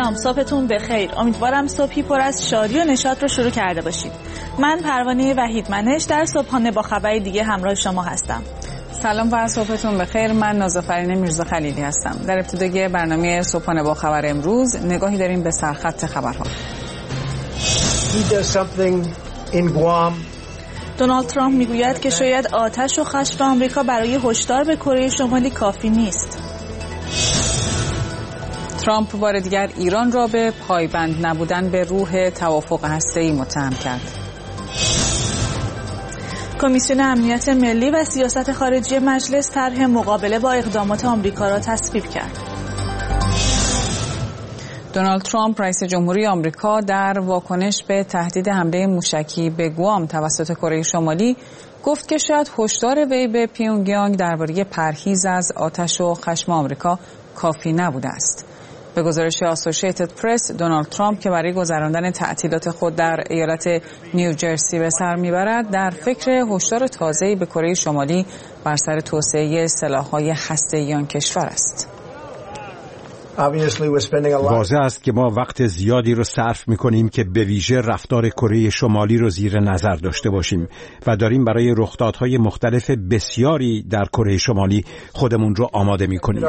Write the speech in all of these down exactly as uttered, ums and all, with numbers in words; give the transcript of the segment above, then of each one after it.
سلام، صبحتون بخیر. امیدوارم صبحی پر از شادی و نشاط رو شروع کرده باشید. من پروانه وحیدمنش در صبحانه با خبری دیگه همراه شما هستم. سلام و صبحتون بخیر. من نازافرین میرزا خلیلی هستم. در ابتدای برنامه صبحانه با خبر امروز نگاهی داریم به سرخط خبرها. دونالد ترامپ میگوید که شاید آتش و خشم آمریکا برای هشدار به کره شمالی کافی نیست. ترامپ بار دیگر ایران را به پایبند نبودن به روح توافق هسته‌ای متهم کرد. کمیسیون امنیت ملی و سیاست خارجی مجلس طرح مقابله با اقدامات آمریکا را تصویب کرد. دونالد ترامپ رئیس جمهوری آمریکا در واکنش به تهدید حمله موشکی به گوام توسط کره شمالی گفت که شاید هشدار وی به پیونگیانگ درباره پرهیز از آتش و خشم آمریکا کافی نبوده است. به گزارش آسوشیتد پرس، دونالد ترامپ که برای گذراندن تعطیلات خود در ایالت نیوجرسی به سر میبرد، در فکر هشدار تازه‌ای به کره شمالی بر سر توسعه سلاح‌های هسته‌ای آن کشور است. واضح است که ما وقت زیادی رو صرف می‌کنیم که به ویژه رفتار کره شمالی رو زیر نظر داشته باشیم و داریم برای رخدادهای مختلف بسیاری در کره شمالی خودمون رو آماده می‌کنیم.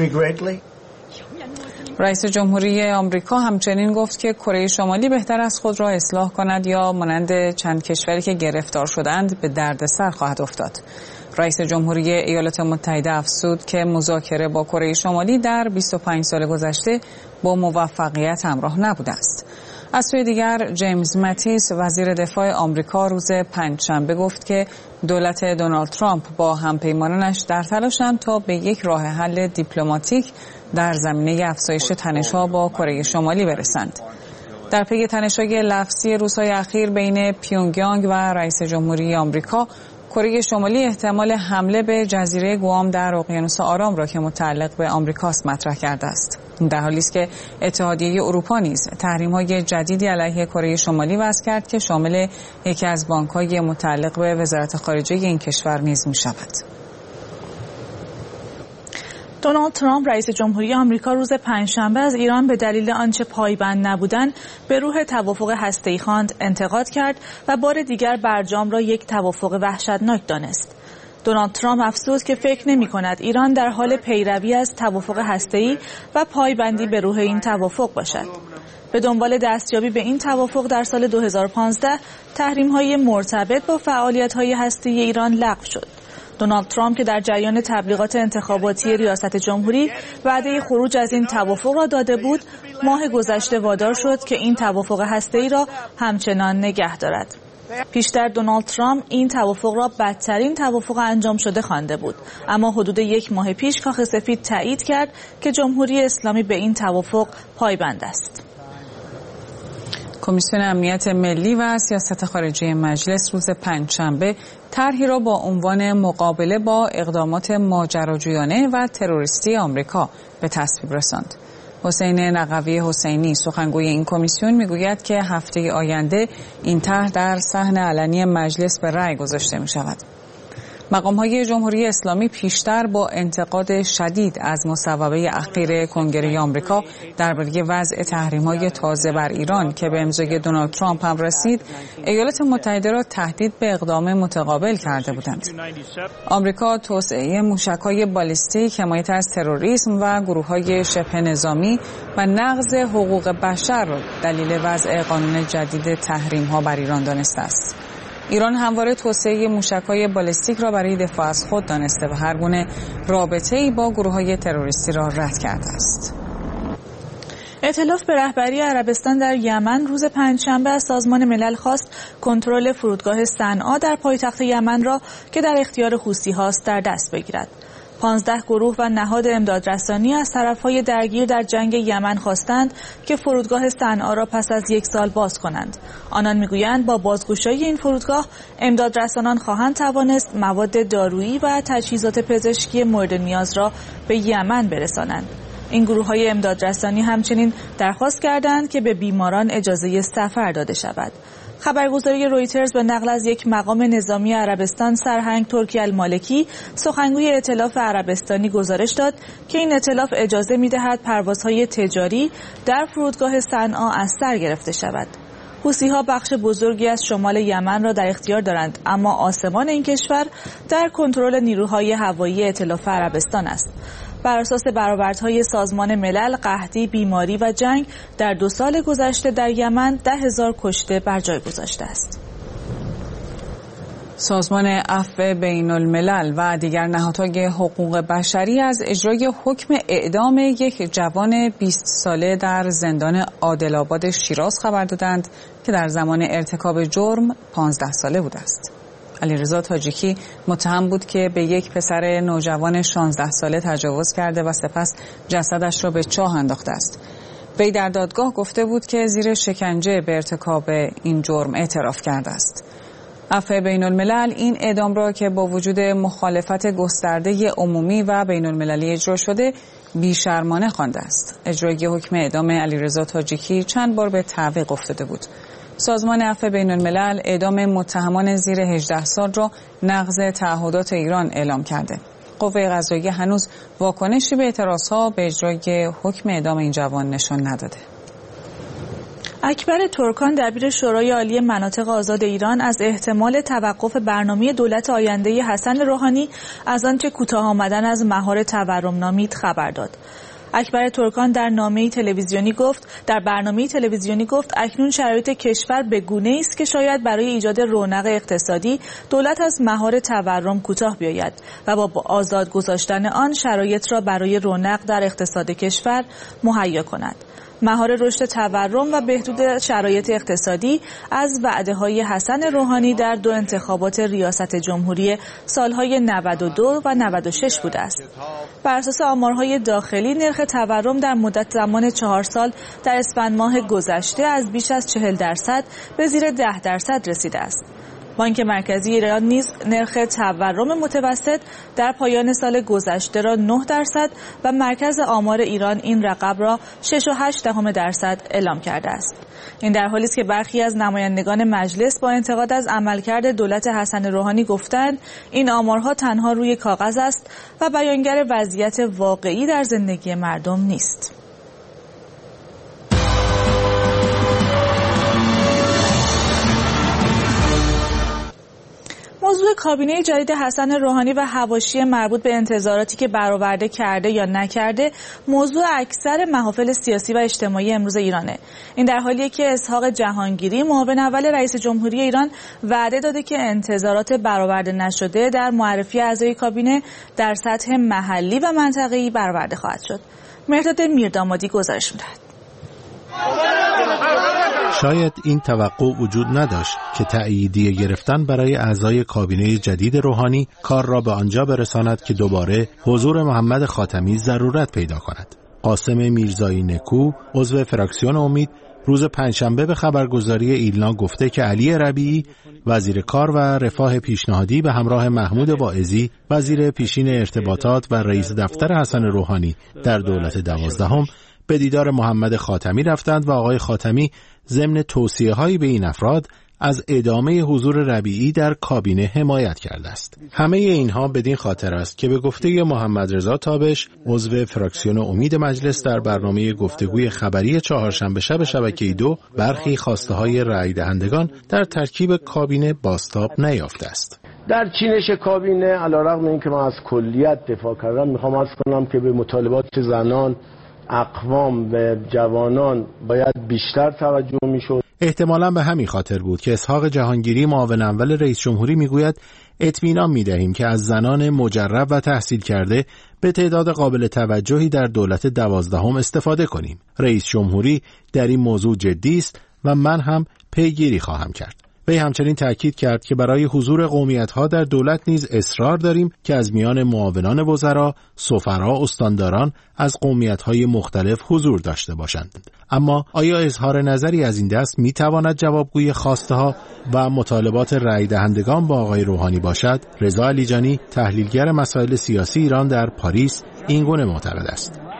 رئیس جمهوری آمریکا همچنین گفت که کره شمالی بهتر از خود را اصلاح کند یا مانند چند کشوری که گرفتار شدند به دردسر خواهد افتاد. رئیس جمهوری ایالات متحده افزود که مذاکره با کره شمالی در بیست و پنج سال گذشته با موفقیت همراه نبوده است. از سوی دیگر جیمز ماتیس وزیر دفاع آمریکا روز پنجشنبه گفت که دولت دونالد ترامپ با همپیمانانش در تلاشند تا به یک راه حل دیپلماتیک در زمینه افزایش تنش‌ها با کره شمالی برسند. در پی تنش‌های لفظی روزهای اخیر بین پیونگیانگ و رئیس جمهوری آمریکا، کره شمالی احتمال حمله به جزیره گوام در اقیانوس آرام را که متعلق به آمریکاست مطرح کرده است. در حالی است که اتحادیه اروپا نیز تحریم‌های جدیدی علیه کره شمالی وضع کرد که شامل یکی از بانک‌های متعلق به وزارت خارجه این کشور نیز می‌شود. دونالد ترامپ رئیس جمهوری آمریکا روز پنجشنبه از ایران به دلیل آنچه پایبند نبودن به روح توافق هسته‌ای خواند انتقاد کرد و بار دیگر برجام را یک توافق وحشتناک دانست. دونالد ترامپ افزود که فکر نمی‌کند ایران در حال پیروی از توافق هسته‌ای و پایبندی به روح این توافق باشد. به دنبال دستیابی به این توافق در سال دو هزار و پانزده تحریم‌های مرتبط با فعالیت‌های هسته‌ای ایران لغو شد. دونالد ترامپ که در جریان تبلیغات انتخاباتی ریاست جمهوری وعده خروج از این توافق را داده بود، ماه گذشته وادار شد که این توافق هسته‌ای را همچنان نگه دارد. پیشتر دونالد ترامپ این توافق را بدترین توافق انجام شده خوانده بود، اما حدود یک ماه پیش کاخ سفید تایید کرد که جمهوری اسلامی به این توافق پایبند است. کمیسیون امنیت ملی و سیاست خارجی مجلس روز پنجشنبه طرحی را با عنوان مقابله با اقدامات ماجراجویانه و تروریستی آمریکا به تصویب رساند. حسین نقوی حسینی سخنگوی این کمیسیون میگوید که هفته آینده این طرح در صحن علنی مجلس به رأی گذاشته می شود. مقام‌های جمهوری اسلامی پیشتر با انتقاد شدید از مصوبه اخیر کنگره آمریکا درباره وضع تحریم‌های تازه بر ایران که به امضای دونالد ترامپ هم رسید، ایالات متحده را تهدید به اقدام متقابل کرده بودند. آمریکا توسعه موشک‌های بالیستیک، حمایت از تروریسم و گروه‌های شبه نظامی و نقض حقوق بشر را دلیل وضع قانون جدید تحریم‌ها بر ایران دانسته است. ایران همواره توسعه موشک‌های بالستیک را برای دفاع از خود دانسته و هر گونه رابطه‌ای با گروه‌های تروریستی را رد کرده است. ائتلاف به رهبری عربستان در یمن روز پنجشنبه از سازمان ملل خواست کنترل فرودگاه صنعا در پایتخت یمن را که در اختیار حوثی‌هاست در دست بگیرد. پانزده گروه و نهاد امدادرسانی از طرفهای درگیر در جنگ یمن خواستند که فرودگاه صنعا را پس از یک سال باز کنند. آنان میگویند با بازگشایی این فرودگاه امدادرسانان خواهند توانست مواد دارویی و تجهیزات پزشکی مورد نیاز را به یمن برسانند. این گروه‌های امدادرسانی همچنین درخواست کردند که به بیماران اجازه سفر داده شود. خبرگزاری رویترز به نقل از یک مقام نظامی عربستان سرهنگ ترکی المالکی سخنگوی ائتلاف عربستانی گزارش داد که این ائتلاف اجازه می‌دهد پروازهای تجاری در فرودگاه صنعا از سر گرفته شود. حوثی‌ها بخش بزرگی از شمال یمن را در اختیار دارند، اما آسمان این کشور در کنترل نیروهای هوایی ائتلاف عربستان است. بر اساس برآوردهای سازمان ملل، قحطی، بیماری و جنگ در دو سال گذشته در یمن ده هزار کشته بر جای گذاشته است. سازمان عفو بین الملل و دیگر نهادهای حقوق بشری از اجرای حکم اعدام یک جوان بیست ساله در زندان عادل‌آباد شیراز خبر دادند که در زمان ارتکاب جرم پانزده ساله بوده است. علیرضا تاجیکی متهم بود که به یک پسر نوجوان شانزده ساله تجاوز کرده و سپس جسدش را به چاه انداخته است. وی در دادگاه گفته بود که زیر شکنجه به ارتکاب این جرم اعتراف کرده است. عفو بین الملل این اعدام را که با وجود مخالفت گسترده عمومی و بین المللی اجرا شده بیشرمانه خوانده است. اجرای حکم اعدام علیرضا تاجیکی چند بار به تعویق افتاده بود. سازمان عفو بین الملل اعدام متهمان زیر هجده سال را نقض تعهدات ایران اعلام کرده. قوه قضاییه هنوز واکنشی به اعتراضها به اجرای حکم اعدام این جوان نشان نداده. اکبر ترکان دبیر شورای عالی مناطق آزاد ایران از احتمال توقف برنامه دولت آینده حسن روحانی از آنچه کوتاه آمدن از مهار تورم نامید خبر داد. اکبر ترکان در نامه‌ای تلویزیونی گفت در برنامه‌ای تلویزیونی گفت اکنون شرایط کشور به گونه‌ای است که شاید برای ایجاد رونق اقتصادی دولت از مهار تورم کوتاه بیاید و با آزاد گذاشتن آن شرایط را برای رونق در اقتصاد کشور مهیا کند. مهار رشد تورم و بهبود شرایط اقتصادی از وعده‌های حسن روحانی در دو انتخابات ریاست جمهوری سالهای نود و دو و نود و شش بوده است. بر اساس آمارهای داخلی نرخ تورم در مدت زمان چهار سال در اسفند ماه گذشته از بیش از چهل درصد به زیر ده درصد رسیده است. بانک مرکزی ایران نیز نرخ تورم متوسط در پایان سال گذشته را نه درصد و مرکز آمار ایران این رقم را شش و هشت دهم درصد اعلام کرده است. این در حالی است که برخی از نمایندگان مجلس با انتقاد از عملکرد دولت حسن روحانی گفتند این آمارها تنها روی کاغذ است و بیانگر وضعیت واقعی در زندگی مردم نیست. موضوع کابینه جدید حسن روحانی و حواشی مربوط به انتظاراتی که برآورده کرده یا نکرده موضوع اکثر محافل سیاسی و اجتماعی امروز ایرانه. این در حالیه که اسحاق جهانگیری معاون اول رئیس جمهوری ایران وعده داده که انتظارات برآورده نشده در معرفی اعضای کابینه در سطح محلی و منطقه‌ای برآورده خواهد شد. مهرداد میردامادی گزارش می‌دهد. شاید این توقع وجود نداشت که تأییدیه گرفتن برای اعضای کابینه جدید روحانی کار را به آنجا برساند که دوباره حضور محمد خاتمی ضرورت پیدا کند. قاسم میرزایی نکو، عضو فراکسیون امید، روز پنجشنبه به خبرگزاری ایلنا گفته که علی ربیعی، وزیر کار و رفاه پیشنهادی به همراه محمود واعظی، وزیر پیشین ارتباطات و رئیس دفتر حسن روحانی در دولت دوازدهم، به دیدار محمد خاتمی رفتند و آقای خاتمی ضمن توصیه‌هایی به این افراد از ادامه حضور ربیعی در کابینه حمایت کرده است. همه اینها بدین خاطر است که به گفته محمد رضا تابش، عضو فراکسیون امید مجلس، در برنامه گفتگوی خبری چهارشنبه شب شبکه دو برخی خواسته‌های رأی دهندگان در ترکیب کابینه بازتاب نیافته است. در چینش کابینه علیرغم اینکه من از کلیت دفاع کردم، میخوام عرض کنم که به مطالبات زنان، اقوام و جوانان باید بیشتر توجه میشد. احتمالاً به همین خاطر بود که اسحاق جهانگیری معاون اول رئیس جمهوری میگوید اطمینان میدهیم که از زنان مجرب و تحصیل کرده به تعداد قابل توجهی در دولت دوازدهم استفاده کنیم. رئیس جمهوری در این موضوع جدی است و من هم پیگیری خواهم کرد. وی همچنین تأکید کرد که برای حضور قومیت‌ها در دولت نیز اصرار داریم که از میان معاونان وزرا، سفرا، استانداران از قومیت‌های مختلف حضور داشته باشند. اما آیا اظهار نظری از این دست می‌تواند جوابگوی خواسته‌ها و مطالبات رأی دهندگان با آقای روحانی باشد؟ رضا علیجانی، تحلیلگر مسائل سیاسی ایران در پاریس، اینگونه معتقد است.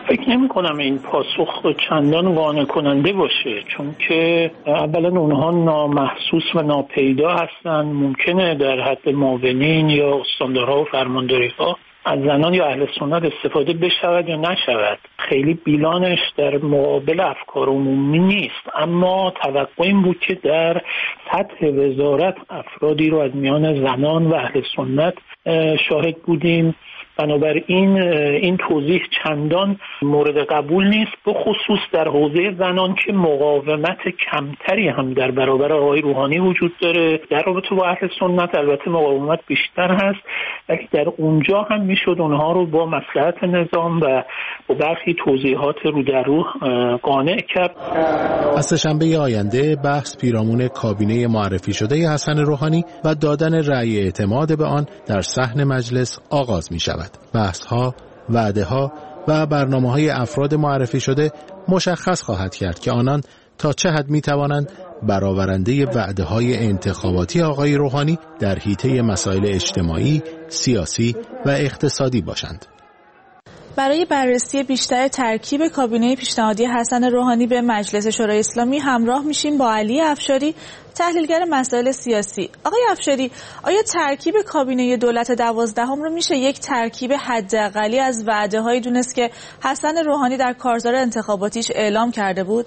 فکر نمی کنم این پاسخ چندان قانع کننده باشه، چون که اولا اونها نامحسوس و ناپیدا هستن. ممکنه در حد معاونین یا استاندارها و فرمانداری‌ها از زنان یا اهل سنت استفاده بشود یا نشود. خیلی بیلانش در مقابل افکار عمومی نیست، اما توقع این بود که در سطح وزارت افرادی رو از میان زنان و اهل سنت شاهد بودیم. بنابراین این توضیح چندان مورد قبول نیست، به خصوص در حوزه زنان که مقاومت کمتری هم در برابر آقای روحانی وجود داره. در رابطه با اهل سنت البته مقاومت بیشتر هست، ولی در اونجا هم میشد اونها رو با مصلحت نظام و با برخی توضیحات رو در رو قانع کرد. از سه‌شنبه آینده بحث پیرامون کابینه معرفی شده حسن روحانی و دادن رأی اعتماد به آن در صحن مجلس آغاز می شود. بحث‌ها، وعده‌ها و برنامه‌های افراد معرفی شده مشخص خواهد کرد که آنان تا چه حد می‌توانند برآورنده وعده‌های انتخاباتی آقای روحانی در حیطه مسائل اجتماعی، سیاسی و اقتصادی باشند. برای بررسی بیشتر ترکیب کابینه پیشنهادی حسن روحانی به مجلس شورای اسلامی همراه میشیم با علی افشاری، تحلیلگر مسائل سیاسی. آقای افشاری، آیا ترکیب کابینه دولت دوازدهم رو میشه یک ترکیب حداقلی از وعده‌هایی دونست که حسن روحانی در کارزار انتخاباتیش اعلام کرده بود؟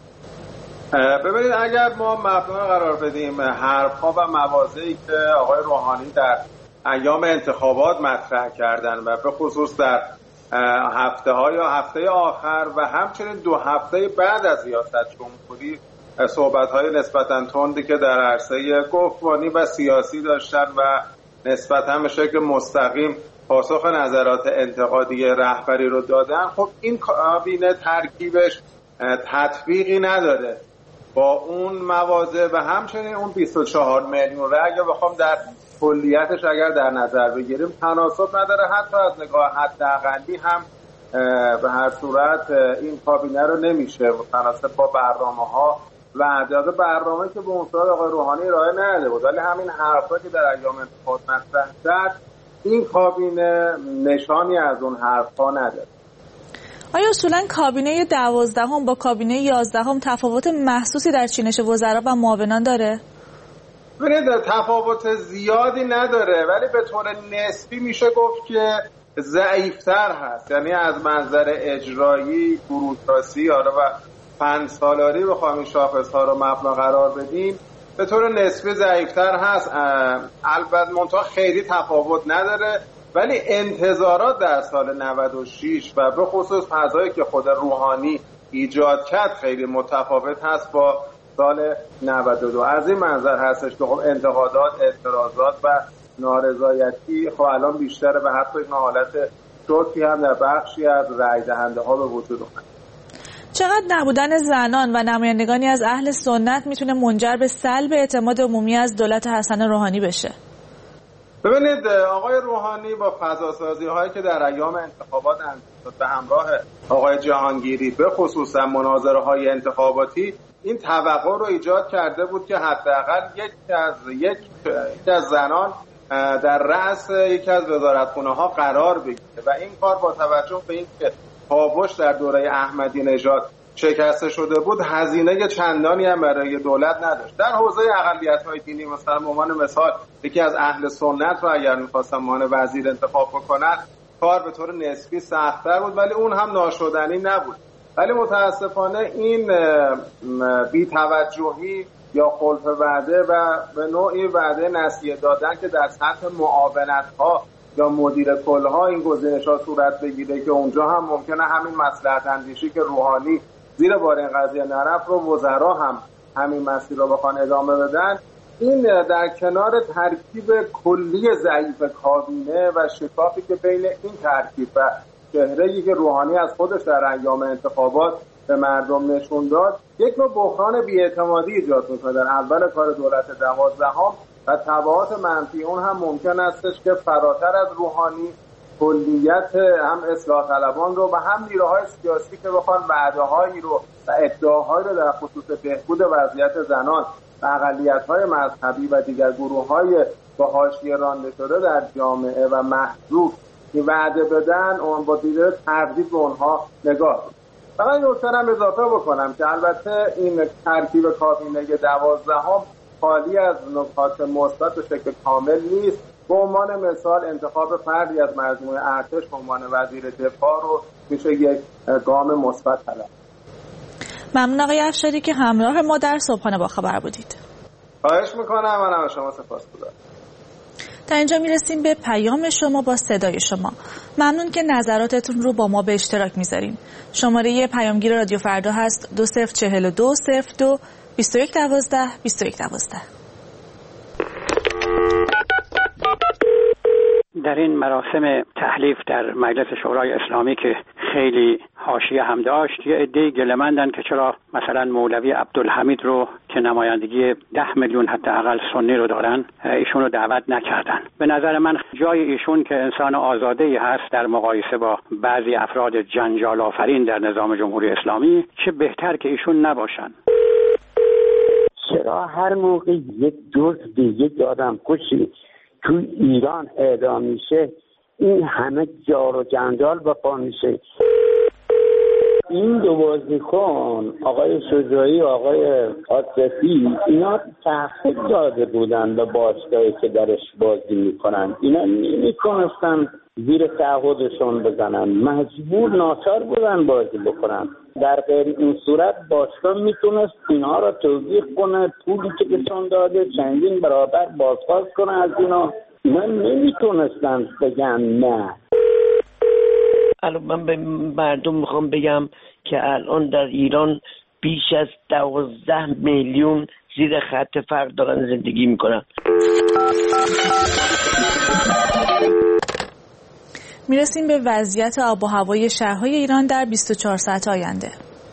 ببینید، اگر ما مبنا قرار بدیم حرف‌ها و مواضعی که آقای روحانی در ایام انتخابات مطرح کردن و به خصوص در هفته ها یا هفته آخر و همچنین دو هفته بعد از ریاست جمهوری صحبت های نسبتاً تندی که در عرصه گفتمانی و سیاسی داشتن و نسبتاً به شکل مستقیم پاسخ نظرات انتقادی رهبری رو دادن، خب این کابینه ترکیبش تطبیقی نداره با اون مواضع و همچنین اون بیست و چهار میلیون رأی. اگه بخوام در کلیتش اگر در نظر بگیریم تناسب نداره، حتی از نگاه حداقلی هم به هر صورت این کابینه رو نمیشه متناسب با برنامه‌ها و اعداد برنامه که به اون صورت آقای روحانی ارائه نداده بود، ولی همین حرفا که در ایام انتخابات مطرح شد، این کابینه نشانی از اون حرفا نداره. آیا اصولاً کابینه دوازدهم با کابینه یازدهم تفاوت محسوسی در چینش وزرا و معاونان داره؟ ببینید، تفاوت زیادی نداره، ولی به طور نسبی میشه گفت که ضعیفتر هست. یعنی از منظر اجرایی، بوروکراسی آره و پنج سالاری بخوام این شاخص‌ها رو مبنا قرار بدیم، به طور نسبی ضعیفتر هست. البته منتها خیلی تفاوت نداره، ولی انتظارات در سال نود و شش و به خصوص فضایی که خود روحانی ایجاد کرد خیلی متفاوت هست با سال نود و دو. از این منظر هستش که خب انتقادات، اعتراضات و نارضایتی خب الان بیشتره و حتی این حالت شوکی هم در بخشی از رای دهنده ها به وجود اومد. چقدر نبودن زنان و نمایندگانی از اهل سنت میتونه منجر به سلب اعتماد عمومی از دولت حسن روحانی بشه؟ ببینید، آقای روحانی با فضاسازی هایی که در ایام انتخابات به همراه آقای جهانگیری به خصوص مناظره های انتخاباتی این توقع رو ایجاد کرده بود که حداقل یک از یک از زنان در رأس یکی از وزارتخونه ها قرار بگیره و این کار با توجه به اینکه کاوش در دوره احمدی نژاد شکسته شده بود، هزینه چندانی هم برای دولت نداشت. در حوزه اقلیت‌های دینی مثلا به عنوان مثال یکی از اهل سنت رو اگر می‌خواستن عنوان وزیر انتخاب بکنن، کار به طور نسبی سخت‌تر بود، ولی اون هم ناشدنی نبود. ولی متاسفانه این بی‌توجهی یا خلف وعده و به نوعی وعده نسیه دادن که در سطح معاونت‌ها یا مدیر کلها این گزینش‌ها صورت بگیره که اونجا هم ممکنه همین مصلحت اندیشی که روحانی زیر بار این قضیه نرفت رو وزرا هم همین مسیر رو بخوان ادامه بدن، این در کنار ترکیب کلی ضعیف کابینه و شکافی که بین این ترکیب و چهره‌ای که روحانی از خودش در ایام انتخابات به مردم نشون داد، یک نوع بحران بی‌اعتمادی ایجاد می‌کنه در اول کار دولت دوازدهم و تبعات منفی اون هم ممکن استش که فراتر از روحانی کلیت هم اصلاح طلبان رو و هم نیروهای سیاسی که بخوان وعده‌هایی رو و ادعاهایی رو در خصوص بهبود وضعیت زنان و اقلیت‌های مذهبی و دیگر گروه‌های با حاشیه رانده شده در جامعه و محجوب وعده بدن اون با دیده تردید به اونها نگاه. فقط این نکته هم اضافه بکنم که البته این ترکیب کابینه دوازدهم خالی از نکات مثبت و شکل کامل نیست. به عنوان مثال انتخاب فردی از مجموعه ارتش به عنوان وزیر دفاع رو میشه یک گام مثبت طلب. ممنون آقای افشاری که همراه ما در صبحانه با خبر بودید. خواهش میکنم. منم از شما سپاسگزارم. تا اینجا میرسیم به پیام شما با صدای شما. ممنون که نظراتتون رو با ما به اشتراک میذارین. شماره پیامگیر رادیو فردا هست دو صفر چهل و دو صفر دو بیست و یک دوازده بیست و یک دوازده. در این مراسم تحلیف در مجلس شورای اسلامی که خیلی حاشیه هم داشت، یه عده‌ای گله‌مندن که چرا مثلا مولوی عبدالحمید رو که نمایندگی ده میلیون حداقل سنی رو دارن ایشون رو دعوت نکردن. به نظر من جای ایشون که انسان آزاده‌ای هست در مقایسه با بعضی افراد جنجال آفرین در نظام جمهوری اسلامی، چه بهتر که ایشون نباشن. چرا هر موقع یک دزد یک آدم کشی تو ایران اعدام میشه این همه جار و جنجال با پا میشه؟ این دو بازیکن آقای شجاعی و آقای عاطفی اینا تحقیق داده بودن به باشگاهی که درش بازی میکنن. اینا نمیتونستن زیر تعهدشون بزنن، مجبور ناچار بودن بازی بکنن. در غیر این صورت باشگاه میتونست اینها را توضیح کنه، پولی که بهشون داده چندین برابر بازخواست کنه از اینا. اینا نمیتونستن بگن نه. الان من به مردم میخوام بگم که الان در ایران بیش از دوازده میلیون زیر خط فقر دارن زندگی میکنن. میرسیم به وضعیت آب و هوای شهرهای ایران در بیست و چهار ساعت آینده.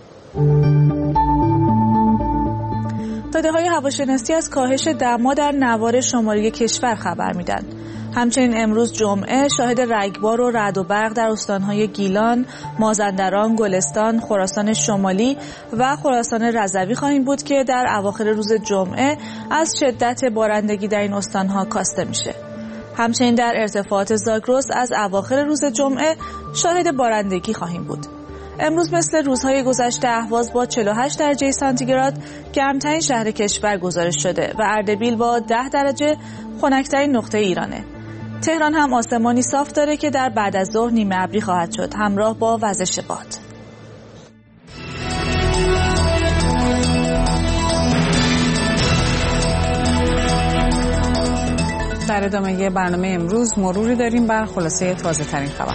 داده‌های هواشناسی از کاهش دما در نوار شمالی کشور خبر میدن. همچنین امروز جمعه شاهد رگبار و رعد و برق در استانهای گیلان، مازندران، گلستان، خراسان شمالی و خراسان رضوی خواهیم بود که در اواخر روز جمعه از شدت بارندگی در این استانها کاسته میشه. همچنین در ارتفاعات زاگرس از اواخر روز جمعه شاهد بارندگی خواهیم بود. امروز مثل روزهای گذشته اهواز با چهل و هشت درجه سانتیگراد گرمترین شهر کشور گزارش شده و اردبیل با ده درجه خنک‌ترین نقطه ایرانه. تهران هم آسمانی صاف داره که در بعد از ظهر نیمه ابری خواهد شد همراه با وزش باد. در ادامه برنامه امروز مروری داریم بر خلاصه تازه ترین خبر.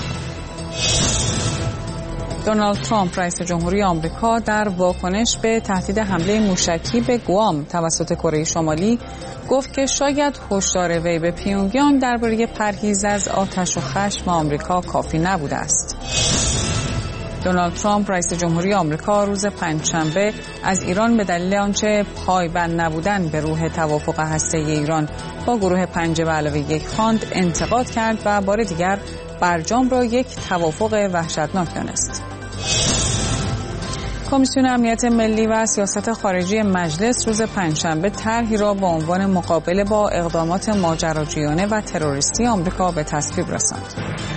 دونالد ترامپ رئیس جمهوری آمریکا در واکنش به تهدید حمله موشکی به گوام توسط کره شمالی گفت که شاید هشدار وی به پیونگیانگ درباره پرهیز از آتش و خشم آمریکا کافی نبوده است. دونالد ترامپ رئیس جمهوری آمریکا روز پنجشنبه از ایران به دلیل آنچه پایبند نبودن به روح توافق هسته‌ای ایران با گروه پنج به علاوه یک خواند انتقاد کرد و بار دیگر برجام را یک توافق وحشتناک دانست. کمیسیون امنیت ملی و سیاست خارجی مجلس روز پنجشنبه طرحی را با عنوان مقابله با اقدامات ماجراجویانه و تروریستی آمریکا به تصویب رساند.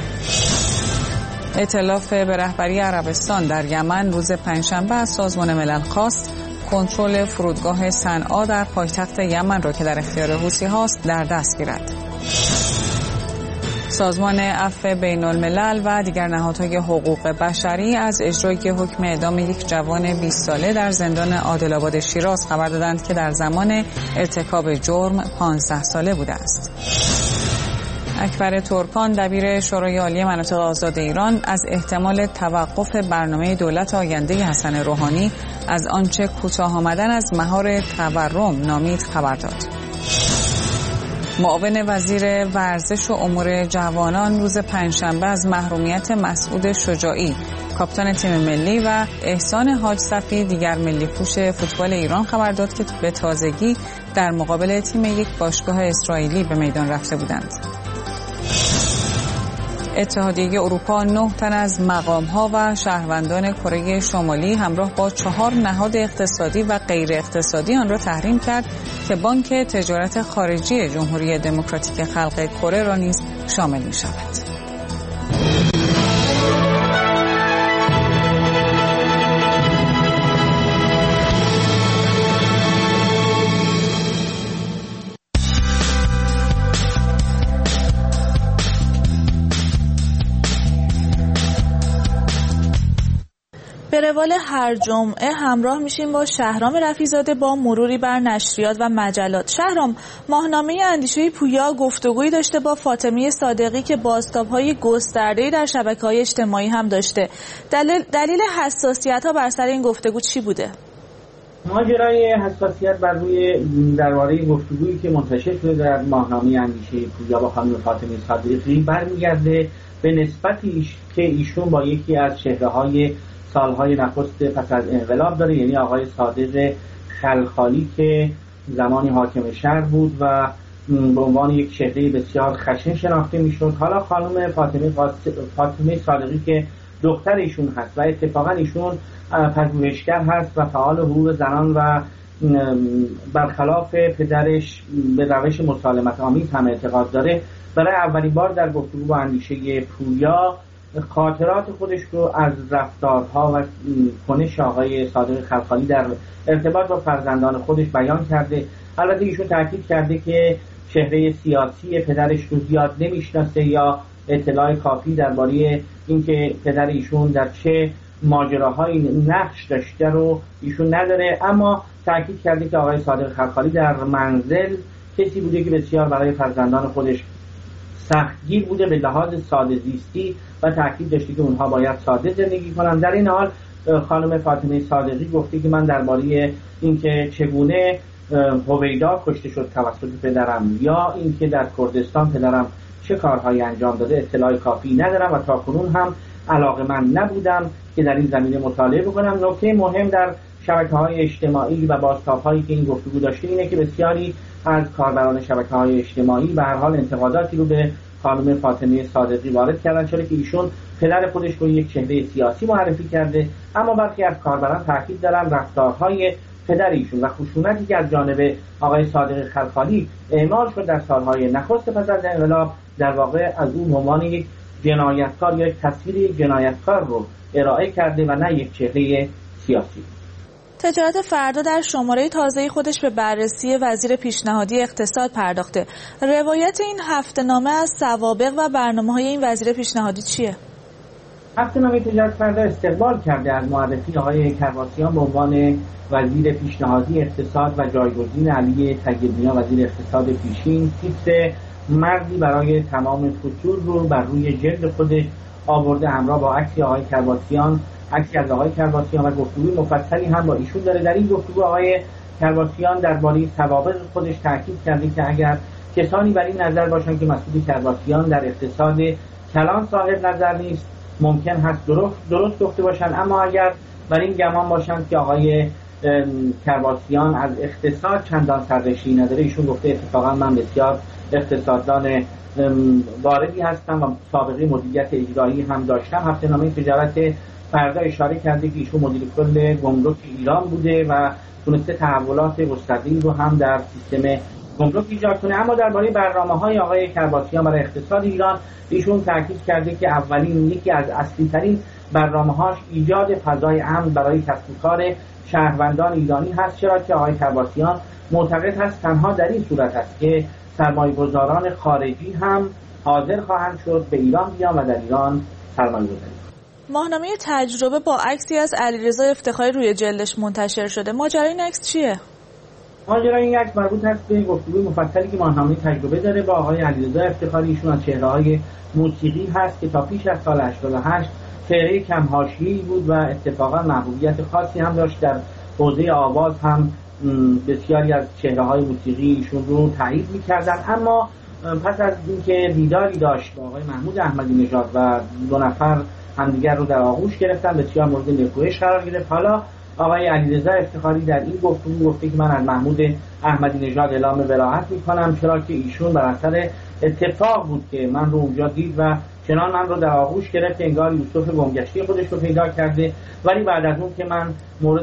ائتلاف به رهبری عربستان در یمن روز پنجشنبه از سازمان ملل خواست کنترل فرودگاه صنعا در پایتخت یمن را که در اختیار حوثی هاست در دست گیرد. سازمان عفو بین الملل و دیگر نهادهای حقوق بشری از اجرای حکم اعدام یک جوان بیست ساله در زندان عادل‌آباد شیراز خبر دادند که در زمان ارتکاب جرم پانزده ساله بوده است. اکبر ترکان دبیر شورای عالی مناطق آزاد ایران از احتمال توقف برنامه دولت آینده حسن روحانی از آنچه کوتاه آمدن از مهار تورم نامید خبر داد. معاون وزیر ورزش و امور جوانان روز پنجشنبه از محرومیت مسعود شجاعی کاپیتان تیم ملی و احسان حاج صفی دیگر ملی پوش فوتبال ایران خبر داد که به تازگی در مقابل تیم یک باشگاه اسرائیلی به میدان رفته بودند. اتحادیه اروپا نه تن از مقام‌ها و شهروندان کره شمالی همراه با چهار نهاد اقتصادی و غیر اقتصادی آن را تحریم کرد که بانک تجارت خارجی جمهوری دموکراتیک خلق کره را نیز شامل می‌شود. به روال هر جمعه همراه میشیم با شهرام رفیع‌زاده با مروری بر نشریات و مجلات. شهرام، ماهنامه اندیشه پویا گفتگویی داشته با فاطمه صادقی که بازتاب‌های گسترده‌ای در شبکه‌های اجتماعی هم داشته. دلیل دلیل حساسیت‌ها بر سر این گفتگو چی بوده؟ ماجرای حساسیت بر روی درباره گفتگویی که منتشر شده در ماهنامه اندیشه پویا با خانم فاطمه صادقی برمیگرده به نسبتی که ایشون با یکی از چهره‌های سالهای نخست پس از انقلاب داره، یعنی آقای صادق خلخالی که زمانی حاکم شهر بود و به عنوان یک چهره بسیار خشن شناخته میشد. حالا خانم فاطمه فاطمه صادقی که دختر ایشون هست و اتفاقا ایشون پژوهشگر هست و فعال حقوق زنان و برخلاف پدرش به روش مسالمت آمیز هم اعتقاد داره، برای اولین بار در گفتگو با اندیشه پویا خاطرات خودش رو از رفتارها و کنش آقای صادق خلخالی در ارتباط با فرزندان خودش بیان کرده. البته ایشون تاکید کرده که چهره سیاسی پدرش رو زیاد نمیشناسه یا اطلاع کافی درباره اینکه پدر ایشون در چه ماجراهایی نقش داشته رو ایشون نداره، اما تاکید کرده که آقای صادق خلخالی در منزل کسی بوده که بسیار برای فرزندان خودش سختگیر بوده به لحاظ ساده زیستی و تاکید داشته که اونها باید ساده زندگی کنن. در این حال خانم فاطمه صادقی گفته که من درباره اینکه چگونه هویدا کشته شد توسط پدرم یا اینکه در کردستان پدرم چه کارهایی انجام داده اطلاع کافی ندارم و تاکنون هم علاقه‌مند نبودم که در این زمینه مطالعه بکنم. نکته مهم در شبکه‌های اجتماعی و بازتاب‌هایی که این گفتگو داشته اینه که بسیاری از کاربران شبکه‌های اجتماعی به هر حال انتقاداتی رو به خانم فاطمه صادقی وارد کردن، چرا که ایشون پدر خودش رو یک چهره سیاسی معرفی کرده، اما برخی از کاربران تاکید دارن رفتارهای پدر ایشون و خشونتی که از جانب آقای صادق خلخالی اعمال شد در سالهای نخست پس از انقلاب در واقع از اون عنوان یک جنایتکار یا یک تصویر یک جنایتکار رو ارائه کرده و نه یک چهره سیاسی. تجارت فردا در شماره تازه خودش به بررسی وزیر پیشنهادی اقتصاد پرداخته. روایت این هفته‌نامه از سوابق و برنامه‌های این وزیر پیشنهادی چیه؟ هفته‌نامه تجارت فردا استقبال کرده از معرفی آقای کرباسیان به عنوان وزیر پیشنهادی اقتصاد و جایگزین علی طیب‌نیا وزیر اقتصاد پیشین. تیتر مردی برای تمام فصول رو بر روی جلد خودش آورده، همراه با عکس آقای کرباسیان، عکسی از آقای کرباسیان و گفتگوی مفصلی هم با ایشون داره. در این گفتگو آقای کرباسیان درباره سوابق خودش تاکید کرده که اگر کسانی بر این نظر باشن که مسعود کرباسیان در اقتصاد کلان صاحب نظر نیست ممکن هست درست درست گفته باشن، اما اگر بر این گمان باشن که آقای کرباسیان از اقتصاد چندان سررشته‌ای نداره، ایشون گفته اتفاقا من بسیار اقتصاددان واردی هستم و سابقه مدیریت اجرایی هم داشتم. هفته‌نامه تجارت فردا اشاره کرده که ایشون مدیر کل گمرک ایران بوده و تونسته تحولات گسترده‌ای رو هم در سیستم گمرک ایجاد کنه. اما درباره برنامه‌های آقای کرباسیان برای اقتصاد ایران ایشون تاکید کرده که اولین یکی از اصلی‌ترین برنامه‌هاش ایجاد فضای امن برای کسب و کار شهروندان ایرانی هست، چرا که آقای کرباسیان معتقد هست تنها در این صورت است که سرمایه‌گذاران خارجی هم حاضر خواهند شد به ایران بیان و در ایران سرمایه‌گذاری کنند. ماهنامه تجربه با عکسی از علیرضا افتخاری روی جلدش منتشر شده. ماجرای این عکس چیه؟ ماجرای این عکس مربوط هست به گفتگوی مفصلی که ماهنامه تجربه داره با آقای علیرضا افتخاری. ایشون از چهره‌های موسیقی هست که تا پیش از سال هشتاد و هشت چهره کم حاشیه‌ای بود و اتفاقا محبوبیت خاصی هم داشت. در حوزه آواز هم بسیاری از چهره‌های موسیقی ایشون رو تایید می‌کردن، اما پس از اینکه دیداری داشت با آقای محمود احمدی نژاد و دو نفر همدیگر رو در آغوش گرفتن بسیار مورد نکوهش قرار گرفت. حالا آقای علیرضا افتخاری در این گفتگو گفته که من از محمود احمدی نژاد اعلام براءت می‌کنم، چرا که ایشون بر اثر اتفاق بود که من رو اونجا دید و چنان من رو در آغوش گرفت انگار یوسف گمگشته خودش رو پیدا کرده، ولی بعد از اون که من مورد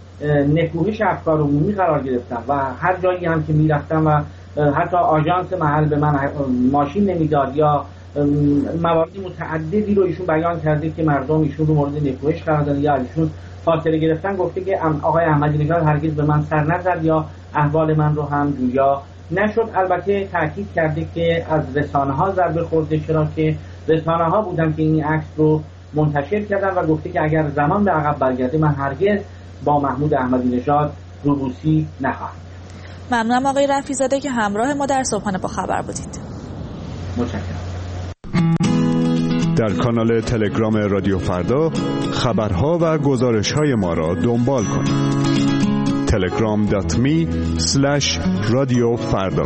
نکوهش افکار عمومی قرار گرفتم و هر جایی هم که میرفتم و حتی آژانس محل به من ماشین نمیداد یا موارد متعددی رو ایشون بیان کرده که مردم ایشون رو مورد نکوهش قرار دادن یا از ایشون فاصله گرفتن. گفته که آقای احمدی نژاد هرگز به من سر نزد یا احوال من رو هم جویا نشد. البته تاکید کرده که از رسانه ها ضربه خورده، چرا که رسانه ها بودن که این عکس رو منتشر کردن و گفته که اگر زمان به عقب برگرده من هرگز با محمود احمدی نژاد روبوسی نخواهم. ممنونم آقای رفیع‌زاده که همراه ما در صبحانه با خبر بودید. متشکرم. در کانال تلگرام رادیو فردا خبرها و گزارش‌های ما را دنبال کنید. تلگرام دات می اسلش رادیو فردا.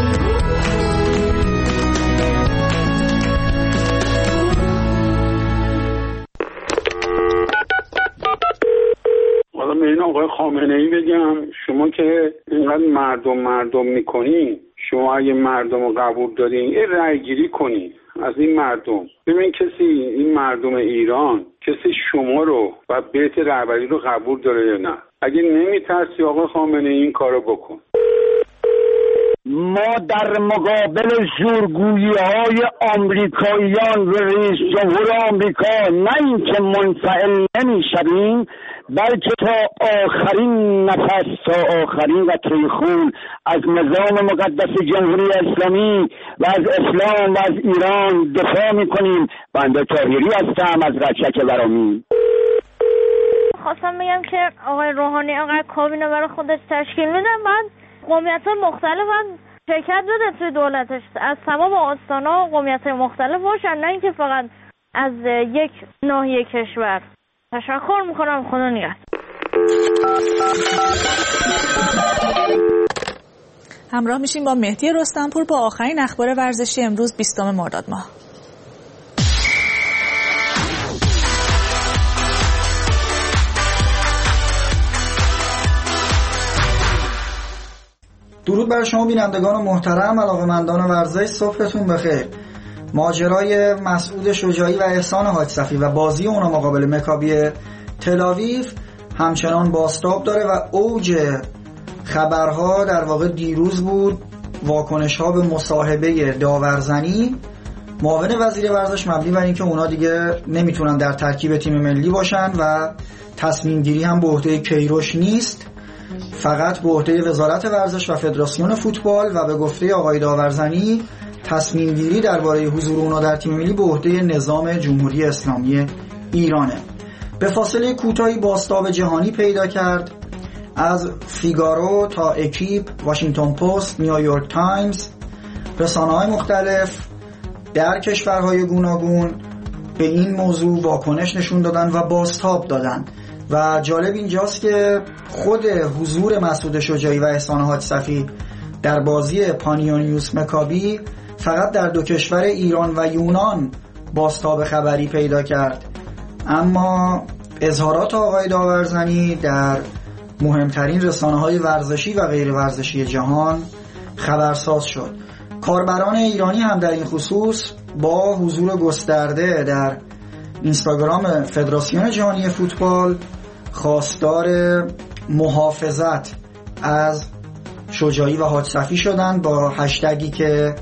حالا من آقای خامنه‌ای بگم، شما که اینقدر مردم مردم میکنی، شما اگه مردم رو قبول دارین یه رأی گیری کنین از این مردم. ببین کسی این مردم ایران کسی شما رو و بیت رهبری رو قبول داره یا نه. اگه نمیترسی آقای خامنه‌ای این کارو بکن. ما در مقابل زورگویی های آمریکاییان و رئیس جمهور آمریکا نه اینکه منفعل نمیشویم، بلکه تا آخرین نفس، تا آخرین قطره خون از نظام مقدس جمهوری اسلامی و از اسلام و از ایران دفاع میکنیم. بنده طاهری هستم از رشک ورامین. خواستم بگم که آقای روحانی انقدر کابینه برای خودش تشکیل میده، بعد قومیت‌های مختلف هم شرکت بده توی دولتش، از تمام آستانا قومیت‌های مختلف باشن، نه اینکه فقط از یک ناحیه کشور. تشکر میکنم. خدا نگهدار. همراه میشیم با مهدی رستمپور با آخرین اخبار ورزشی امروز بیستم مرداد ماه. درود بر شما بینندگان محترم، علاقه‌مندان ورزش، صبحتون بخیر. ماجرای مسعود شجاعی و احسان حاج صفی و بازی اونا مقابل مکابی تل‌آویو همچنان بازتاب داره و اوج خبرها در واقع دیروز بود. واکنش‌ها به مصاحبه داورزنی معاون وزیر ورزش مبنی بر اینکه اونا دیگه نمیتونن در ترکیب تیم ملی باشن و تصمیم گیری هم به عهده کیروش نیست، فقط به عهده وزارت ورزش و فدراسیون فوتبال، و به گفته آقای داورزنی تصمیم گیری درباره حضور اونا در تیم ملی به عهده نظام جمهوری اسلامی ایرانه. به فاصله کوتاهی بازتاب جهانی پیدا کرد. از فیگارو تا اکیپ، واشنگتن پست، نیویورک تایمز، رسانه‌های مختلف در کشورهای گوناگون به این موضوع واکنش نشون دادن و بازتاب دادن. و جالب اینجاست که خود حضور مسعود شجاعی و احسان حاج صفی در بازی پانیونیوس مکابی فقط در دو کشور ایران و یونان بازتاب خبری پیدا کرد، اما اظهارات آقای داورزنی در مهمترین رسانه‌های ورزشی و غیر ورزشی جهان خبرساز شد. کاربران ایرانی هم در این خصوص با حضور گسترده در اینستاگرام فدراسیون جهانی فوتبال خواستار محافظت از شجاعی و حاج صفی شدن با هشتگی که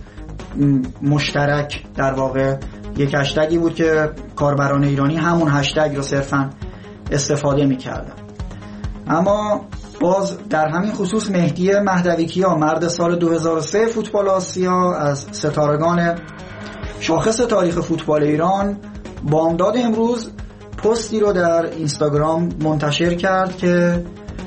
مشترک، در واقع یک هشتگی بود که کاربران ایرانی همون هشتگ رو صرفاً استفاده می‌کردن. اما باز در همین خصوص مهدی مهدوی‌کیا، مرد سال دو هزار و سه فوتبال آسیا، از ستارگان شاخص تاریخ فوتبال ایران، بامداد امروز پستی رو در اینستاگرام منتشر کرد که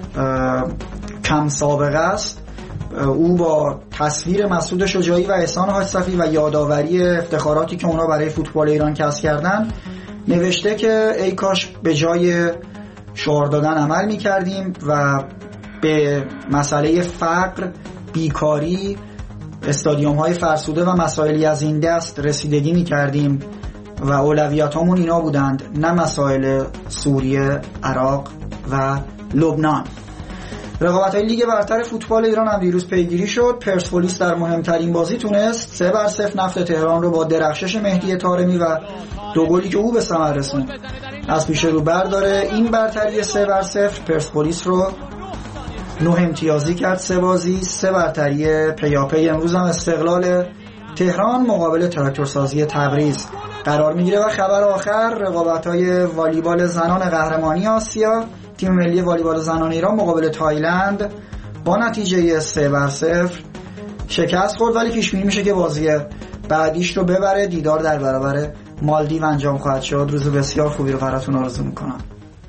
کم سابقه است. او با تصویر مسعود شجاعی و احسان حاج صفی و یادآوری افتخاراتی که اونا برای فوتبال ایران کسب کردن نوشته که ای کاش به جای شعار دادن عمل می‌کردیم و به مسئله فقر، بیکاری، استادیوم‌های فرسوده و مسائلی از این دست رسیدگی می‌کردیم و اولویتامون اینا بودند، نه مسائل سوریه، عراق و لبنان. رقابت‌های لیگ برتر فوتبال ایران هم دیروز پیگیری شد. پرسپولیس در مهمترین بازی تونست سه بر صفر نفت تهران رو با درخشش مهدی طارمی و دو گلی که او به ثمر رسوند از پیش رو برداره. این برتری سه بر صفر پرسپولیس رو نه امتیازی کرد. سه بازی سه برتری پیاپی. امروز هم استقلال تهران مقابل تراکتورسازی تبریز قرار میگیره. و خبر آخر، رقابت‌های والیبال زنان قهرمانی آسیا، تیم ملی والیبال زنان ایران مقابل تایلند با نتیجه سه بر صفر شکست خورد، ولی پیش بینی میشه که بازی بعدیش رو ببره. دیدار در برابر مالدیو انجام خواهد شد. روز بسیار خوبی رو براتون آرزو میکنم.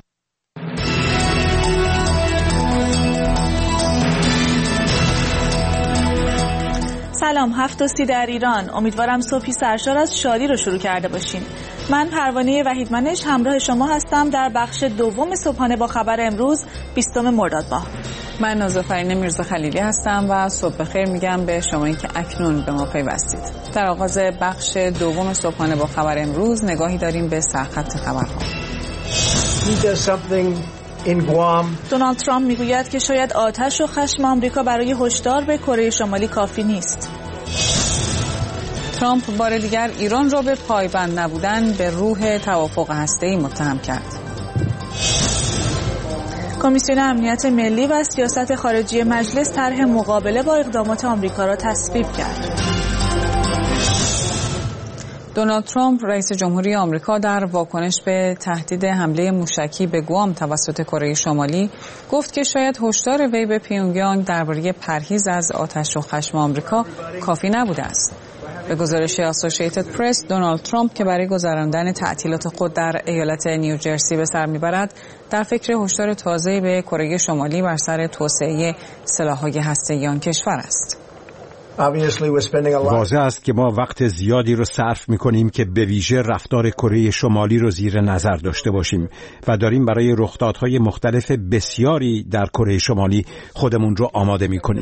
سلام، هفت و سی در ایران. امیدوارم صبحی سرشار از شادی رو شروع کرده باشین. من پروانه وحیدمنش همراه شما هستم در بخش دوم صبحانه با خبر امروز بیستم مرداد ماه. من نازافرین میرزا خلیلی هستم و صبح بخیر میگم به شما که اکنون به ما پیوستید. در آغاز بخش دوم صبحانه با خبر امروز نگاهی داریم به سرخط خبرها. دونالد ترامپ میگوید که شاید آتش و خشم آمریکا برای هشدار به کره شمالی کافی نیست. ترامپ بار دیگر ایران را به پایبند نبودن به روح توافق هسته‌ای متهم کرد. کمیسیون امنیت ملی و سیاست خارجی مجلس طرح مقابله با اقدامات آمریکا را تصویب کرد. دونالد ترامپ رئیس جمهوری آمریکا در واکنش به تهدید حمله موشکی به گوام توسط کره شمالی گفت که شاید هشدار وی به پیونگیانگ درباره پرهیز از آتش و خشم آمریکا کافی نبوده است. به گزارش اسوسییتد پرس، دونالد ترامپ که برای گذراندن تعطیلات خود در ایالت نیوجرسی به سر میبرد، در فکر هشدار تازه‌ای به کره شمالی بر سر توسعه سلاح‌های هسته‌ای آن کشور است. واضح است که ما وقت زیادی رو صرف می‌کنیم که به ویژه رفتار کره شمالی رو زیر نظر داشته باشیم و داریم برای رخدادهای مختلف بسیاری در کره شمالی خودمون رو آماده می‌کنیم.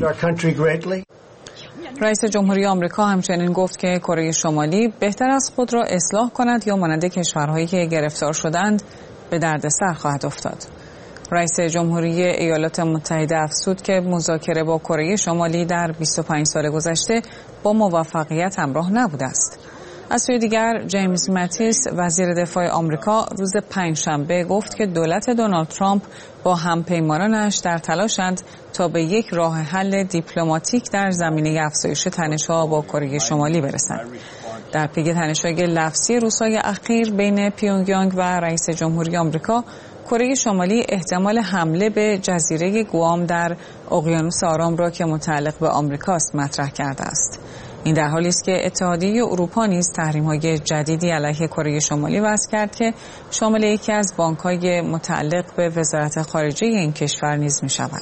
رئیس جمهوری آمریکا همچنین گفت که کره شمالی بهتر از خود را اصلاح کند یا مانند کشورهایی که گرفتار شدند به دردسر خواهد افتاد. رئیس جمهوری ایالات متحده افزود که مذاکره با کره شمالی در بیست و پنج سال گذشته با موفقیت همراه نبوده است. از سوی دیگر جیمز ماتیس وزیر دفاع آمریکا روز پنجشنبه گفت که دولت دونالد ترامپ با همپیمانانش در تلاشند تا به یک راه حل دیپلماتیک در زمینه افزایش تنش‌ها با کره شمالی برسند. در پی تنش‌های لفظی روزهای اخیر بین پیونگیانگ و رئیس جمهوری آمریکا، کره شمالی احتمال حمله به جزیره گوام در اقیانوس آرام را که متعلق به آمریکاست مطرح کرده است. این در حالی است که اتحادیه اروپا نیز تحریم‌های جدیدی علیه کره شمالی وضع کرد که شامل یکی از بانک‌های متعلق به وزارت خارجه این کشور نیز می‌شود.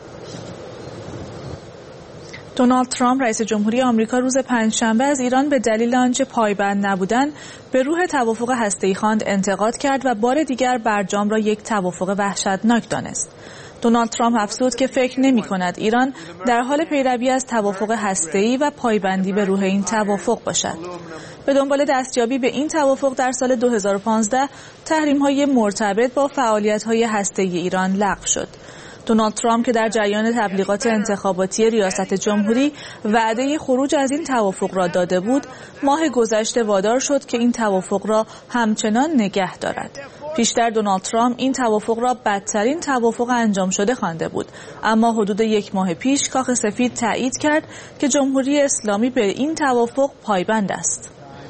دونالد ترامپ رئیس جمهوری آمریکا روز پنجشنبه از ایران به دلیل آنچه پایبند نبودن به روح توافق هسته‌ای خواند انتقاد کرد و بار دیگر برجام را یک توافق وحشتناک دانست. دونالد ترامپ افزود که فکر نمی‌کند ایران در حال پیروی از توافق هسته‌ای و پایبندی به روح این توافق باشد. به دنبال دستیابی به این توافق در سال دو هزار و پانزده تحریم‌های مرتبط با فعالیت‌های هسته‌ای ایران لغو شد. دونالد ترامپ که در جریان تبلیغات انتخاباتی ریاست جمهوری وعده خروج از این توافق را داده بود، ماه گذشته وادار شد که این توافق را همچنان نگه دارد. پیشتر دونالد ترامپ این توافق را بدترین توافق انجام شده خوانده بود، اما حدود یک ماه پیش کاخ سفید تایید کرد که جمهوری اسلامی به این توافق پایبند است.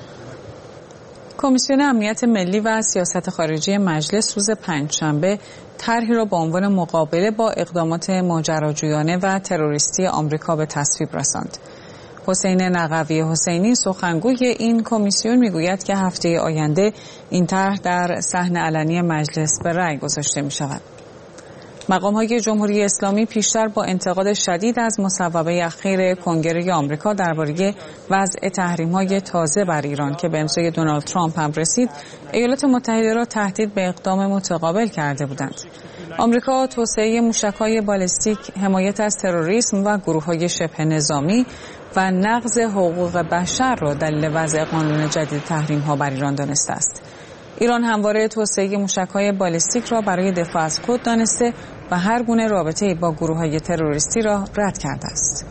کمیسیون امنیت ملی و سیاست خارجی مجلس روز پنجشنبه طرحی را با عنوان مقابله با اقدامات ماجراجویانه و تروریستی آمریکا به تصویب رساند. حسین نقوی حسینی سخنگوی این کمیسیون میگوید که هفته آینده این طرح در صحن علنی مجلس به رأی گذاشته می شود. مقام‌های جمهوری اسلامی پیشتر با انتقاد شدید از مصوبه اخیر کنگره آمریکا درباره وضع تحریم‌های تازه بر ایران که به امضای دونالد ترامپ هم رسید، ایالات متحده را تهدید به اقدام متقابل کرده بودند. آمریکا توسعه موشک‌های بالستیک، حمایت از تروریسم و گروه‌های شبه نظامی و نقض حقوق بشر را دلیل وضع قانون جدید تحریم‌ها بر ایران دانسته است. ایران همواره توسعه موشک‌های بالستیک را برای دفاع از خود دانسته و هر گونه رابطه‌ای با گروه‌های تروریستی را رد کرده است.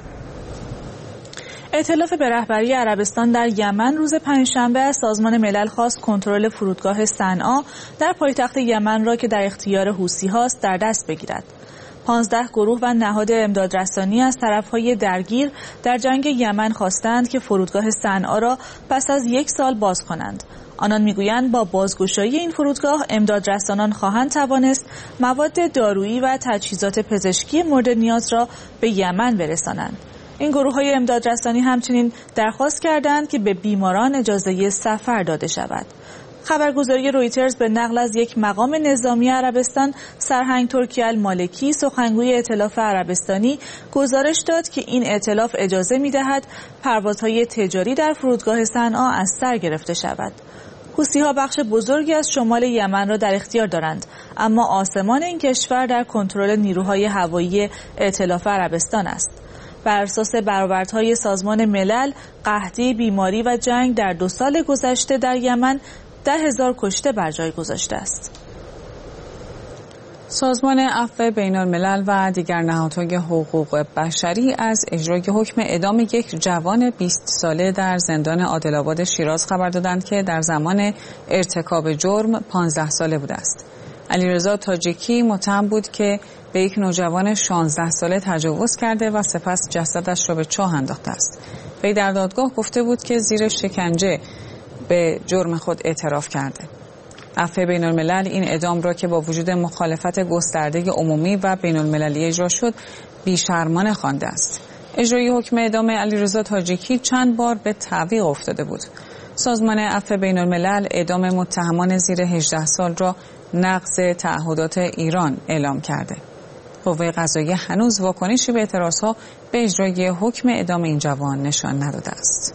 ائتلاف به رهبری عربستان در یمن روز پنجشنبه از سازمان ملل خواست کنترل فرودگاه صنعا در پایتخت یمن را که در اختیار حوثی‌هاست در دست بگیرد. پانزده گروه و نهاد امدادرسانی از طرفهای درگیر در جنگ یمن خواستند که فرودگاه صنعا را پس از یک سال باز کنند. آنان میگویند با بازگشایی این فرودگاه امدادرسانان خواهند توانست مواد دارویی و تجهیزات پزشکی مورد نیاز را به یمن برسانند. این گروه‌های امدادرسانی همچنین درخواست کردند که به بیماران اجازه سفر داده شود. خبرگزاری رویترز به نقل از یک مقام نظامی عربستان، سرهنگ ترکی المالکی، سخنگوی ائتلاف عربستانی، گزارش داد که این ائتلاف اجازه می‌دهد پروازهای تجاری در فرودگاه صنعا از سر گرفته شود. حوثی‌ها بخش بزرگی از شمال یمن را در اختیار دارند، اما آسمان این کشور در کنترل نیروهای هوایی ائتلاف عربستان است. بر اساس برآوردهای سازمان ملل، قحطی، بیماری و جنگ در دو سال گذشته در یمن ده هزار کشته بر جای گذاشته است. سازمان عفو بین الملل و دیگر نهادهای حقوق بشری از اجرای حکم اعدام یک جوان بیست ساله در زندان عادل‌آباد شیراز خبر دادند که در زمان ارتکاب جرم پانزده ساله بوده است. علیرضا تاجیکی متهم بود که به یک نوجوان شانزده ساله تجاوز کرده و سپس جسدش را به چاه انداخته است. وی در دادگاه گفته بود که زیر شکنجه به جرم خود اعتراف کرده. عفو بین الملل این اعدام را که با وجود مخالفت گسترده عمومی و بین المللی اجرا شد بیشرمانه خوانده است. اجرای حکم اعدام علیرضا تاجیکی چند بار به تعویق افتاده بود. سازمان عفو بین الملل اعدام متهمان زیر هجده سال را نقض تعهدات ایران اعلام کرده. قوه قضاییه هنوز واکنشی به اعتراضها به اجرای حکم اعدام این جوان نشان نداده است.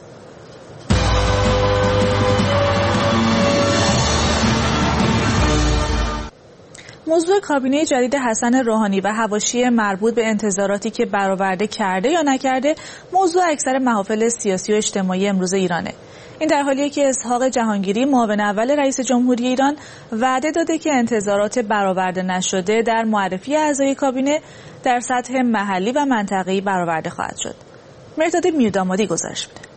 موضوع کابینه جدید حسن روحانی و حواشی مربوط به انتظاراتی که برآورده کرده یا نکرده موضوع اکثر محافل سیاسی و اجتماعی امروز ایرانه. این در حالیه که اسحاق جهانگیری معاون اول رئیس جمهوری ایران وعده داده که انتظارات برآورده نشده در معرفی اعضای کابینه در سطح محلی و منطقه‌ای برآورده خواهد شد. مرداد میردامادی گزارش میده.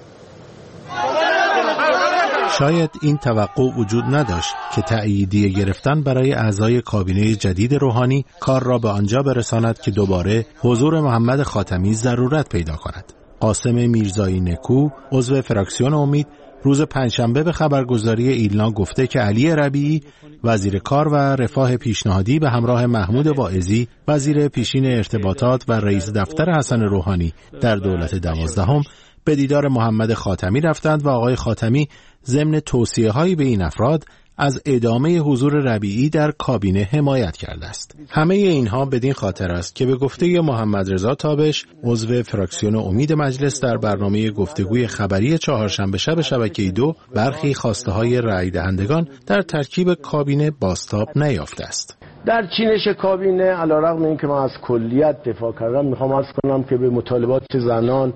شاید این توقع وجود نداشت که تأییدیه گرفتن برای اعضای کابینه جدید روحانی کار را به آنجا برساند که دوباره حضور محمد خاتمی ضرورت پیدا کند. قاسم میرزایی نکو، عضو فراکسیون امید، روز پنجشنبه به خبرگزاری ایلنا گفته که علی ربیعی، وزیر کار و رفاه پیشنهادی به همراه محمود واعظی، وزیر پیشین ارتباطات و رئیس دفتر حسن روحانی در دولت دوازدهم به دیدار محمد خاتمی رفتند و آقای خاتمی ضمن توصیه‌هایی به این افراد از ادامه حضور ربیعی در کابینه حمایت کرده است. همه اینها بدین خاطر است که به گفته محمد رضا تابش، عضو فراکسیون امید مجلس، در برنامه گفتگوی خبری چهارشنبه شب شبکه دو برخی خواسته‌های رأی دهندگان در ترکیب کابینه بازتاب نیافته است. در چینش کابینه علیرغم اینکه من از کلیت دفاع کردم، میخوام عرض کنم که به مطالبات زنان،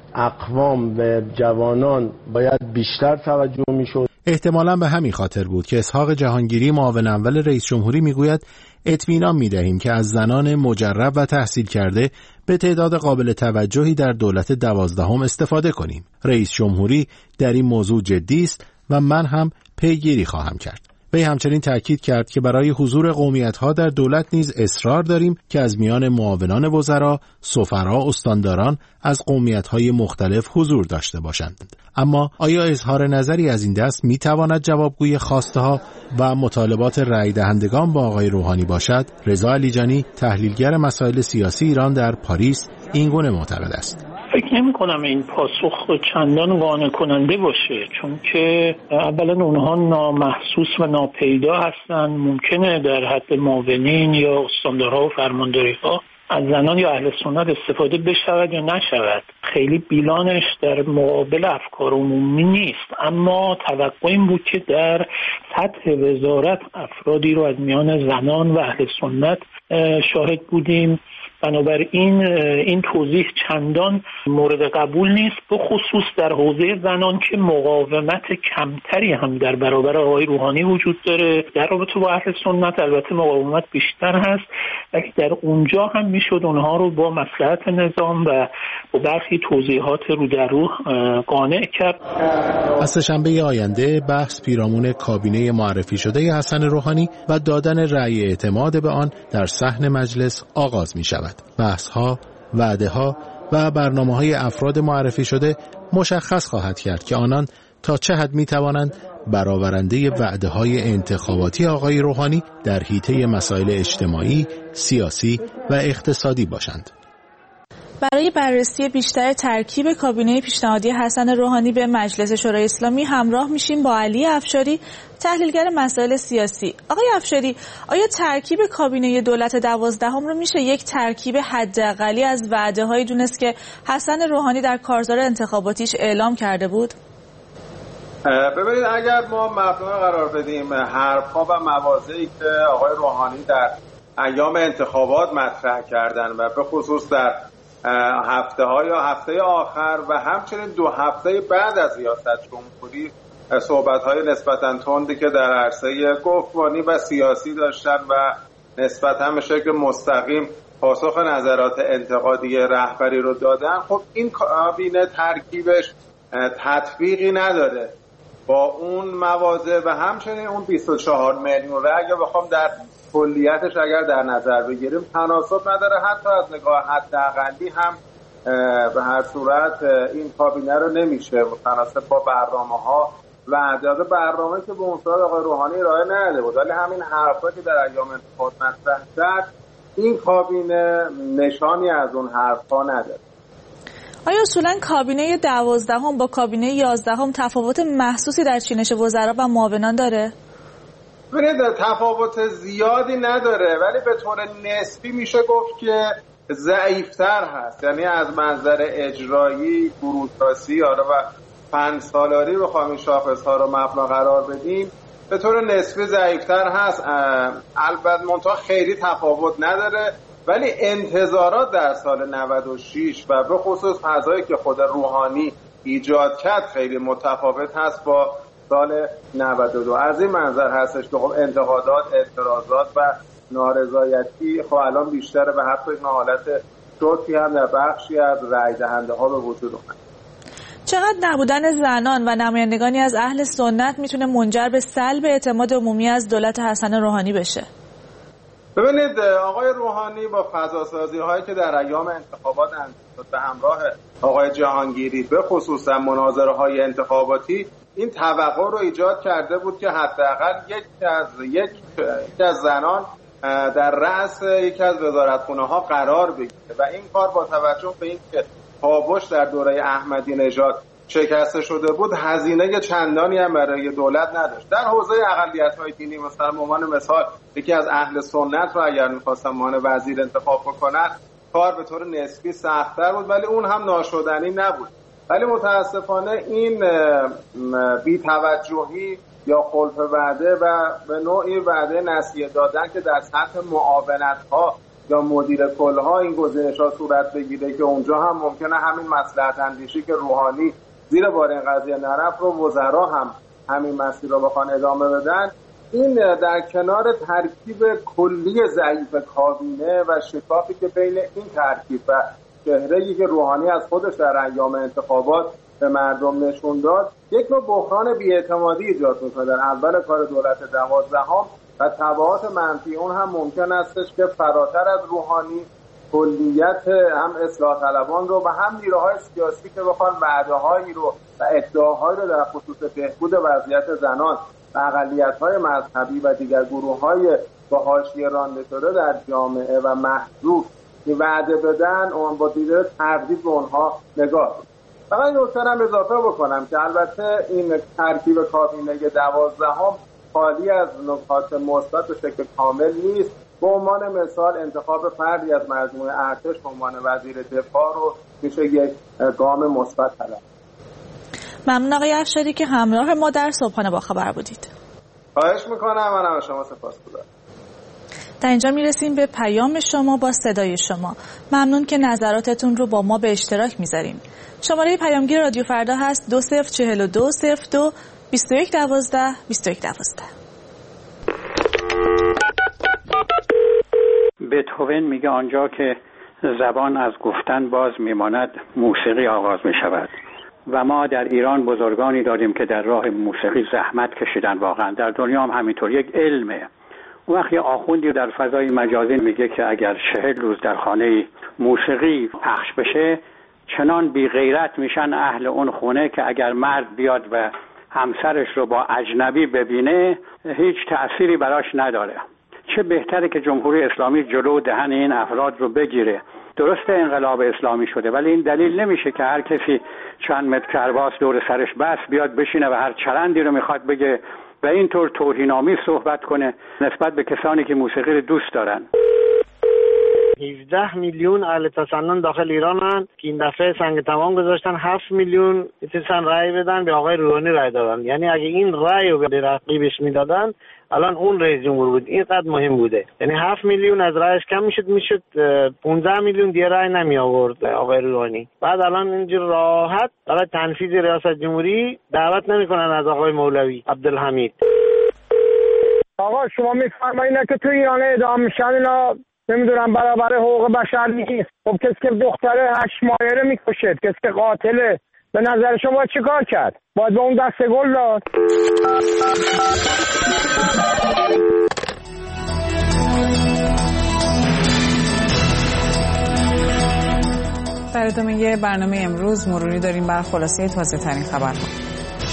اقوام و جوانان باید بیشتر توجه میشد. احتمالاً به همین خاطر بود که اسحاق جهانگیری معاون اول رئیس جمهوری میگوید اطمینان میدهیم که از زنان مجرب و تحصیل کرده به تعداد قابل توجهی در دولت دوازدهم استفاده کنیم. رئیس جمهوری در این موضوع جدی است و من هم پیگیری خواهم کرد. وی همچنین تاکید کرد که برای حضور قومیت‌ها در دولت نیز اصرار داریم که از میان معاونان وزرا، سفرا، استانداران از قومیت‌های مختلف حضور داشته باشند. اما آیا اظهار نظری از این دست می‌تواند جوابگوی خواسته‌ها و مطالبات رأی دهندگان با آقای روحانی باشد؟ رضا علیجانی، تحلیلگر مسائل سیاسی ایران در پاریس، این گونه معتقد است. فکر نمی کنم این پاسخ چندان قانع کننده باشه، چون که اولا اونها نامحسوس و ناپیدا هستن. ممکنه در حد معاونین یا استاندارها و فرمانداری‌ها از زنان یا اهل سنت استفاده بشود یا نشود. خیلی بیلانش در مقابل افکار عمومی نیست، اما توقع این بود که در سطح وزارت افرادی رو از میان زنان و اهل سنت شاهد بودیم. بنابراین این توضیح چندان مورد قبول نیست، به خصوص در حوزه زنان که مقاومت کمتری هم در برابر آقای روحانی وجود داره. در رابطه با اهل سنت البته مقاومت بیشتر هست، ولی در اونجا هم میشد اونها رو با مصلحت نظام و با برخی توضیحات رو در رو قانع کرد. از سه‌شنبه آینده بحث پیرامون کابینه معرفی شده حسن روحانی و دادن رأی اعتماد به آن در صحن مجلس آغاز می شود. بحث ها، وعده ها و برنامه های افراد معرفی شده مشخص خواهد کرد که آنان تا چه حد می توانند برآورنده وعده های انتخاباتی آقای روحانی در حیطه مسائل اجتماعی، سیاسی و اقتصادی باشند. برای بررسی بیشتر ترکیب کابینه پیشنهادی حسن روحانی به مجلس شورای اسلامی همراه میشیم با علی افشاری، تحلیلگر مسائل سیاسی. آقای افشاری، آیا ترکیب کابینه دولت دوازدهم رو میشه یک ترکیب حداقلی از وعده‌هایی دونست که حسن روحانی در کارزار انتخاباتیش اعلام کرده بود؟ ببینید، اگر ما مبنا قرار بدیم حرف‌ها و مواضعی که آقای روحانی در ایام انتخابات مطرح کردن و به خصوص در هفته ها یا هفته آخر و همچنین دو هفته بعد از ریاست جمهوری صحبت های نسبتاً تندی که در عرصه گفتمانی و سیاسی داشتن و نسبتاً به شکل مستقیم پاسخ نظرات انتقادی رهبری رو دادن، خب این کابینه ترکیبش تطبیقی نداره با اون مواضع و همچنین اون بیست و چهار میلیون رای اگه بخوام در کلیتش اگر در نظر بگیریم تناسب نداره. حتی از نگاه حداقلی هم به هر صورت این کابینه رو نمیشه متناسب با برنامه‌ها و اعداد برنامه که به اون صورت آقای روحانی ارائه نداده بود، ولی همین حرفا که در ایام انتخابات مطرح کرد، این کابینه نشانی از اون حرفا نداره. آیا اصولا کابینه دوازدهم با کابینه یازدهم تفاوت محسوسی در چینش وزرا و معاونان داره؟ ببینید، تفاوت زیادی نداره، ولی به طور نسبی میشه گفت که ضعیفتر هست. یعنی از منظر اجرایی، بوروکراسی آره و پنج سالاری بخوام این شاخص‌ها رو مبنا قرار بدیم، به طور نسبی ضعیفتر هست. البته منتها خیلی تفاوت نداره، ولی انتظارات در سال نود و شش و به خصوص فضایی که خود روحانی ایجاد کرد خیلی متفاوت هست با سال نود و دو. از این منظر هستش که خب انتقادات، اعتراضات و نارضایتی خب الان بیشتره و حتی این حالت شوکی هم در بخشی از رای دهنده ها به وجود اومد. چقدر نبودن زنان و نمایندگانی از اهل سنت میتونه منجر به سلب اعتماد عمومی از دولت حسن روحانی بشه؟ ببینید، آقای روحانی با فضاسازی هایی که در ایام انتخابات انجام به همراه آقای جهانگیری به خصوص مناظره های انتخاباتی این توقع رو ایجاد کرده بود که حداقل یک از یک یک از زنان در رأس یکی از وزارتخونه ها قرار بگیره و این کار با توجه به اینکه کاوش در دوره احمدی نژاد شکسته شده بود، هزینه چندانی هم برای دولت نداشت. در حوزه اقلیت‌های دینی مثلا به عنوان مثال یکی از اهل سنت رو اگر می‌خواستن عنوان وزیر انتخاب بکنن، کار به طور نسبی سخت‌تر بود، ولی اون هم ناشدنی نبود. ولی متاسفانه این بی‌توجهی یا خلف وعده و به نوعی وعده نسیه دادن که در سطح معاونت‌ها یا مدیر کلها این گزینش‌ها صورت بگیره که اونجا هم ممکنه همین مصلحت اندیشی که روحانی زیر بار این قضیه نرفت رو وزرا هم همین مسیر رو بخوان ادامه بدن، این در کنار ترکیب کلی ضعیف کابینه و شکافی که بین این ترکیب و چهره‌ای که روحانی از خودش در ایام انتخابات به مردم نشون داد، یک نوع بحران بی‌اعتمادی ایجاد می‌کنه در اول کار دولت دوازدهم و تبعات منفی اون هم ممکن استش که فراتر از روحانی کلیت هم اصلاح طلبان رو و هم نیروهای سیاسی که بخوان وعده‌هایی رو و ادعاهایی رو در خصوص بهبود وضعیت زنان و اقلیت‌های مذهبی و دیگر گروه‌های با حاشیه رانده شده در جامعه و محجوب وعده بدن، اون با دیده تردید به اونها نگاه. فقط این نکته هم اضافه بکنم که البته این ترکیب کابینه دوازدهم خالی از نکات مثبت به شکل کامل نیست. به عنوان مثال انتخاب فردی از مجموعه ارتش به عنوان وزیر دفاع رو میشه یک گام مثبت طلب. ممنون آقای افشاری که همراه ما در صبحانه با خبر بودید. خواهش میکنم، منم از شما سپاسگزارم. در اینجا میرسیم به پیام شما با صدای شما. ممنون که نظراتتون رو با ما به اشتراک میذاریم. شماره پیامگیر رادیو فردا هست دو صفر چهل و دو صفر دو بیست و یک دوازده بیست و یک دوازده. بتهوون میگه آنجا که زبان از گفتن باز میماند موسیقی آغاز میشود و ما در ایران بزرگانی داریم که در راه موسیقی زحمت کشیدن. واقعا در دنیا هم همینطور یک علمه. اون وقت یه آخوندی در فضای مجازی میگه که اگر چهل روز در خانه موسیقی پخش بشه چنان بی غیرت میشن اهل اون خونه که اگر مرد بیاد و همسرش رو با اجنبی ببینه هیچ تأثیری براش نداره. چه بهتره که جمهوری اسلامی جلو دهن این افراد رو بگیره درست انقلاب اسلامی شده، ولی این دلیل نمیشه که هر کسی چند متر کرباس دور سرش بس بیاد بشینه و هر چرندی رو میخواد بگه و اینطور توهین‌آمیز صحبت کنه نسبت به کسانی که موسیقی رو دوست دارن. هفده میلیون اهل تسنن داخل ایرانن که این دفعه سنگ تمام گذاشتن، هفت میلیون میتونن رأی بدن به آقای روحانی رأی دادن. یعنی اگه این رأی رو به رقیبش میدادن الان اون رئیس جمهور بود. اینقدر مهم بوده. یعنی هفت میلیون از رأیش کم میشد میشد پانزده میلیون دیگه رأی نمی آورد آقای روحانی. بعد الان اینجور راحت برای تنفیذ ریاست جمهوری دعوت نمیکنن از آقای مولوی عبدالحمید. آقا شما میفرمایید که تو ایران اعدام میشن اینا نمیدونم برابر حقوق بشر نیست. خب کسی که دختره هشت ماهه رو میکشه، کسی که قاتله، به نظر شما چی کار کرد؟ باید به اون دست گل داد. در ادامه برنامه امروز مروری داریم بر خلاصه تازه ترین خبرها.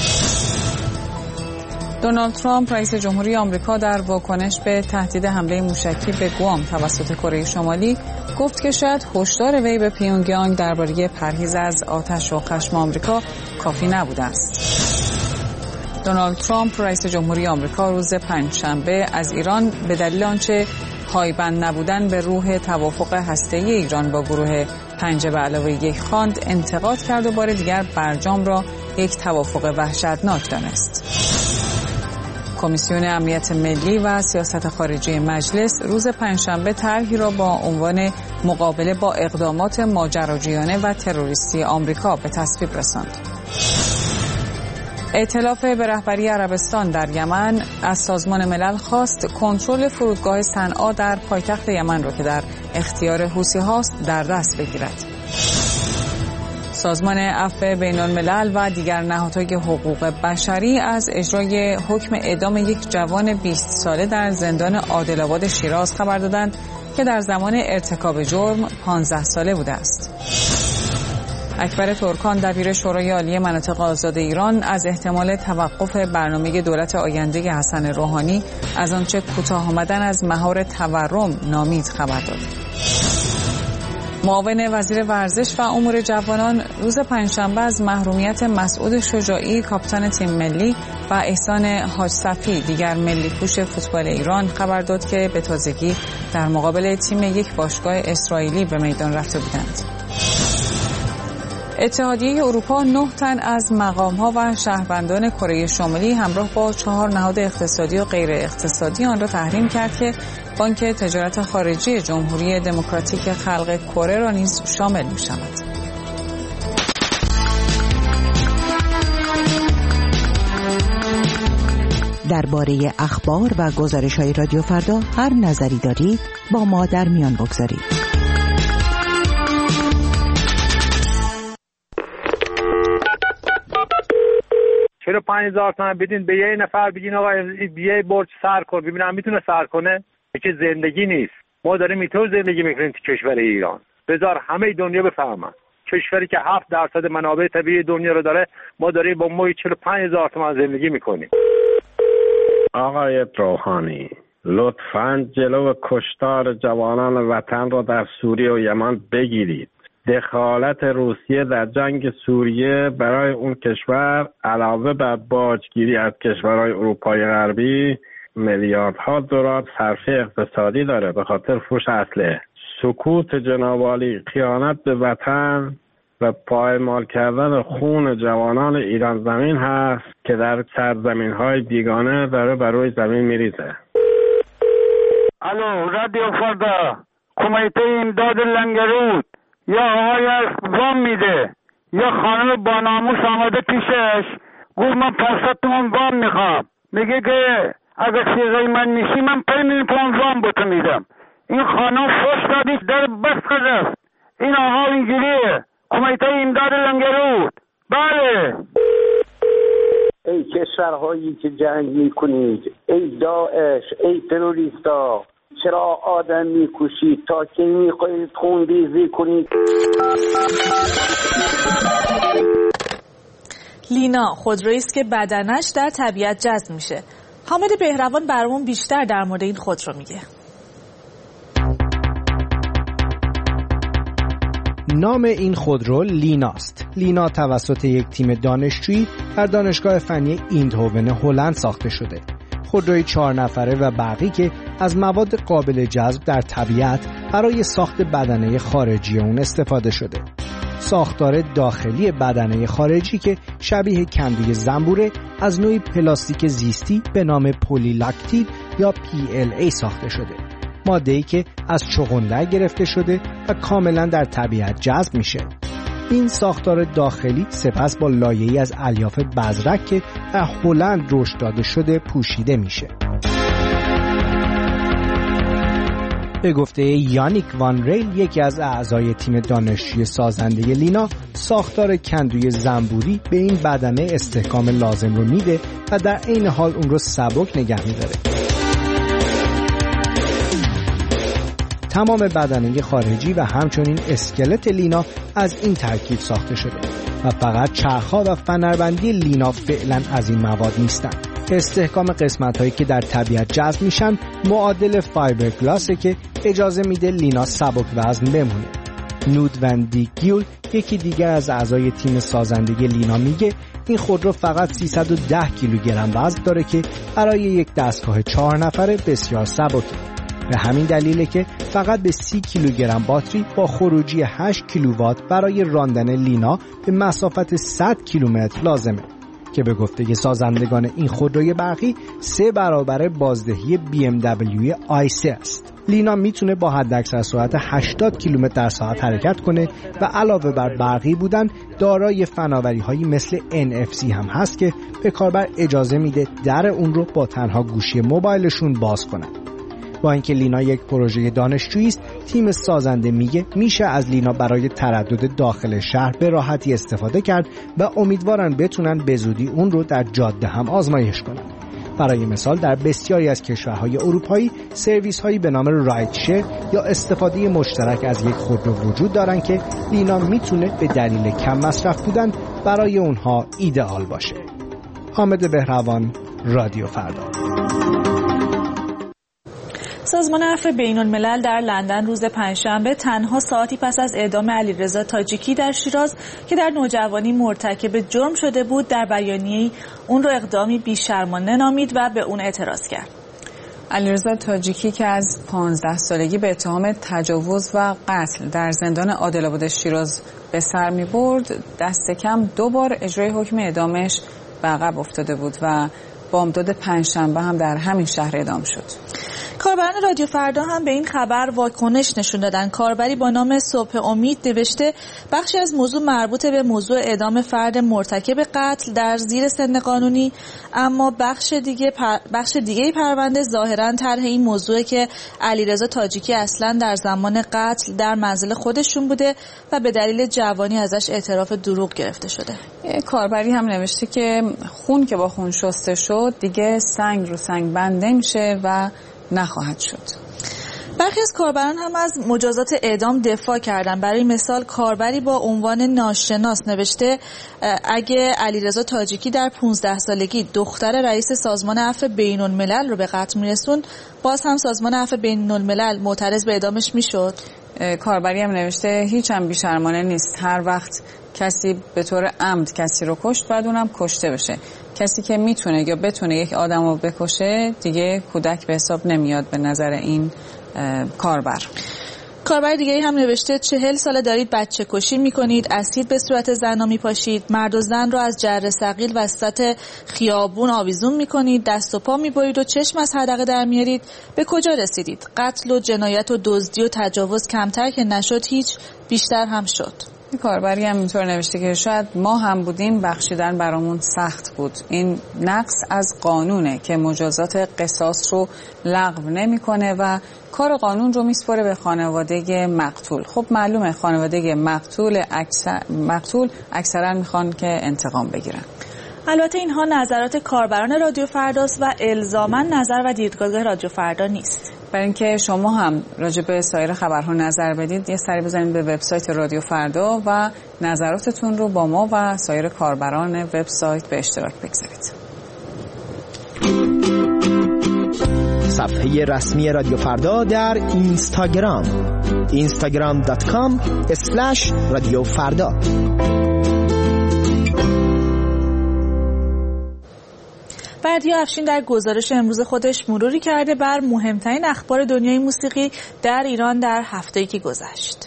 دونالد ترامپ رئیس جمهوری آمریکا در واکنش به تهدید حمله موشکی به گوام توسط کره شمالی گفت که شاید هشدار وی به پیونگیانگ درباره پرهیز از آتش و خشم آمریکا کافی نبوده است. دونالد ترامپ رئیس جمهوری آمریکا روز پنجشنبه از ایران به دلیل آنچه پایبند نبودن به روح توافق هسته‌ای ایران با گروه پنج به علاوه یک خواند انتقاد کرد و بار دیگر برجام را یک توافق وحشتناک دانست. کمیسیون امنیت ملی و سیاست خارجی مجلس روز پنجشنبه طرحی را با عنوان مقابله با اقدامات ماجراجویانه و تروریستی آمریکا به تصویب رساند. ائتلاف به رهبری عربستان در یمن از سازمان ملل خواست کنترل فرودگاه صنعا در پایتخت یمن را که در اختیار حوثی هاست در دست بگیرد. سازمان عفو بین الملل و دیگر نهادهای حقوق بشری از اجرای حکم اعدام یک جوان بیست ساله در زندان عادل‌آباد شیراز خبر دادند که در زمان ارتکاب جرم پانزده ساله بوده است. اکبر ترکان دبیر شورای عالی مناطق آزاد ایران از احتمال توقف برنامه دولت آینده حسن روحانی از آنچه کوتاه آمدن از مهار تورم نامید خبر داد. معاون وزیر ورزش و امور جوانان روز پنجشنبه از محرومیت مسعود شجاعی کاپیتان تیم ملی و احسان حاج صفی دیگر ملی پوش فوتبال ایران خبر داد که به تازگی در مقابل تیم یک باشگاه اسرائیلی به میدان رفته بودند. اتحادیه اروپا نه تن از مقام‌ها و شهروندان کره شمالی همراه با چهار نهاد اقتصادی و غیر اقتصادی آن را تحریم کرد که بانک تجارت خارجی جمهوری دموکراتیک خلق کره را نیز شامل می‌شود. درباره اخبار و گزارش‌های رادیو فردا هر نظری دارید با ما در میان بگذارید. چرا پنج هزار تومان بدین به یه نفر بگین آقا بیای برج سر کن ببینم میتونه سر کنه؟ که زندگی نیست. ما داریم اینطور زندگی میکنیم تو کشور ایران. بذار همه دنیا بفهمن. کشوری که هفت درصد منابع طبیعی دنیا رو داره، ما داریم با ماهی چهل و پنج هزار تومان زندگی میکنیم. آقای روحانی لطفاً جلو کشتار جوانان وطن را در سوریه و یمن بگیرید. دخالت روسیه در جنگ سوریه برای اون کشور علاوه بر باجگیری از کشورهای اروپای غربی میلیاردها دلار صرفه اقتصادی داره به خاطر فروش اسلحه. سکوت جناب عالی خیانت به وطن و پایمال کردن خون جوانان ایران زمین هست که در سرزمین‌های بیگانه داره بر روی زمین میریزه. الو رادیو فردا، کمیته امداد لنگرود یا آقای وام میده یا خانم با ناموس آمده پیشش گفت من پانصد تومن وام میخوام، میگه که اگه سیغه من نیستی من پی میتونم وام بتو میدم. این خانم فش دادی در بست است. این آقا اینجوریه. کمیته امداد لنگرود. بله. ای کشورهایی که جنگ میکنید، ای داعش، ای تروریستا، چرا آدم میکشید تا که میخواید خون ریزی کنید؟ لینا خودرویی است که بدنش در طبیعت جذب میشه. حامد بهروان برامون بیشتر در مورد این خودرو میگه. نام این خودرو لیناست. لینا توسط یک تیم دانشجویی در دانشگاه فنی ایندهوون هلند ساخته شده. خودروی چهار نفره و برقی که از مواد قابل جذب در طبیعت برای ساخت بدنه خارجی اون استفاده شده. ساختار داخلی بدنه خارجی که شبیه کندوی زنبوره از نوعی پلاستیک زیستی به نام پلی‌لاکتید یا پی ال ای ساخته شده. ماده‌ای که از چغندر گرفته شده و کاملا در طبیعت جذب میشه. این ساختار داخلی سپس با لایه‌ای از الیاف بزرگ که در هلند رشد داده شده پوشیده میشه. به گفته یانیک وان ریل، یکی از اعضای تیم دانشجوی سازنده لینا، ساختار کندوی زنبوری به این بدنه استحکام لازم رو میده و در عین حال اون رو سبک نگه میداره. تمام بدنه خارجی و همچنین اسکلت لینا از این ترکیب ساخته شده و فقط چرخ‌ها و فنربندی لینا فعلا از این مواد نیستند. استحکام قسمت‌هایی که در طبیعت جذب میشن معادل فایبرگلاسه که اجازه میده لینا سبک وزن بمونه. نود ون دی گیول، یکی دیگر از اعضای تیم سازنده لینا، میگه این خودرو فقط سیصد و ده کیلوگرم وزن داره که برای یک دستگاه چهار نفره بسیار سبکه. به همین دلیله که فقط به سی کیلوگرم باتری با خروجی هشت کیلووات برای راندن لینا به مسافت صد کیلومتر لازمه که به گفته سازندگان این خودروی برقی سه برابر بازدهی بی ام دبلیو آی سه است. لینا میتونه با حداکثر سرعت هشتاد کیلومتر در ساعت حرکت کنه و علاوه بر برقی بودن دارای فناوری‌هایی مثل ان اف سی هم هست که به کاربر اجازه میده در اون رو با تنها گوشی موبایلشون باز کنن. با اینکه لینا یک پروژه دانشجویی است، تیم سازنده میگه میشه از لینا برای تردد داخل شهر به راحتی استفاده کرد و امیدوارن بتونن به زودی اون رو در جاده هم آزمایش کنن. برای مثال در بسیاری از کشورهای اروپایی سرویس هایی به نام رایت شیر یا استفاده مشترک از یک خودرو وجود دارن که لینا میتونه به دلیل کم مصرف بودن برای اونها ایدئال باشه. حامد بهروان، رادیو فردا. سازمان عفو بین‌الملل در لندن روز پنجشنبه تنها ساعتی پس از اعدام علیرضا تاجیکی در شیراز که در نوجوانی مرتکب جرم شده بود در بیانیه‌ای اون رو اقدامی بی‌شرمانه نامید و به اون اعتراض کرد. علیرضا تاجیکی که از پانزده سالگی به اتهام تجاوز و قتل در زندان عادل‌آباد شیراز به سر می‌برد، دست کم دو بار اجرای حکم اعدامش به عقب افتاده بود و بامداد پنجشنبه هم در همین شهر اعدام شد. کاربران رادیو فردا هم به این خبر واکنش نشون دادن. کاربری با نام صبح امید نوشته بخشی از موضوع مربوط به موضوع اعدام فرد مرتکب قتل در زیر سن قانونی، اما بخش دیگه پر... بخش دیگه پرونده ظاهراً طرح این موضوع که علیرضا تاجیکی اصلاً در زمان قتل در منزل خودشون بوده و به دلیل جوانی ازش اعتراف دروغ گرفته شده. کاربری هم نوشته که خون که با خون شسته شد دیگه سنگ رو سنگ بند نمیشه و نخواهد شد. برخی از کاربران هم از مجازات اعدام دفاع کردن. برای مثال کاربری با عنوان ناشناس نوشته اگه علیرضا تاجیکی در پانزده سالگی دختر رئیس سازمان عفو بین‌الملل رو به قتل میرسون، باز هم سازمان عفو بین‌الملل معترض به اعدامش میشد. کاربری هم نوشته هیچ هم بی‌شرمانه نیست. هر وقت کسی به طور عمد کسی رو کشت باید اونم کشته بشه. کسی که میتونه یا بتونه یک آدم رو بکشه دیگه کودک به حساب نمیاد به نظر این کاربر. کاربر دیگه هم نوشته چهل ساله دارید بچه کشی میکنید، اسید به صورت زنا میپاشید، مرد و زن رو از جره ثقیل وسط خیابون آویزون میکنید، دست و پا میبرید و چشم از حدقه در میارید. به کجا رسیدید؟ قتل و جنایت و دزدی و تجاوز کمتر که نشد، هیچ بیشتر هم شد. کاربری هم اینطور نوشته که شاید ما هم بودیم بخشیدن برامون سخت بود. این نقص از قانونه که مجازات قصاص رو لغو نمیکنه و کار قانون رو میسپره به خانواده مقتول. خب معلومه خانواده مقتول اکثر مقتول اکثرا میخوان که انتقام بگیرن. البته اینها نظرات کاربران رادیو فرداست و الزاما نظر و دیدگاه رادیو فردا نیست. برای اینکه شما هم راجع به سایر خبرها نظر بدید یه سری بزنید به وبسایت رادیو فردا و نظراتتون رو با ما و سایر کاربران وبسایت به اشتراک بگذارید. صفحه رسمی رادیو فردا در اینستاگرام اینستاگرام دات کام اسلش رادیو فردا. بردیا افشین در گزارش امروز خودش مروری کرده بر مهمترین اخبار دنیای موسیقی در ایران در هفته‌ای که گذشت.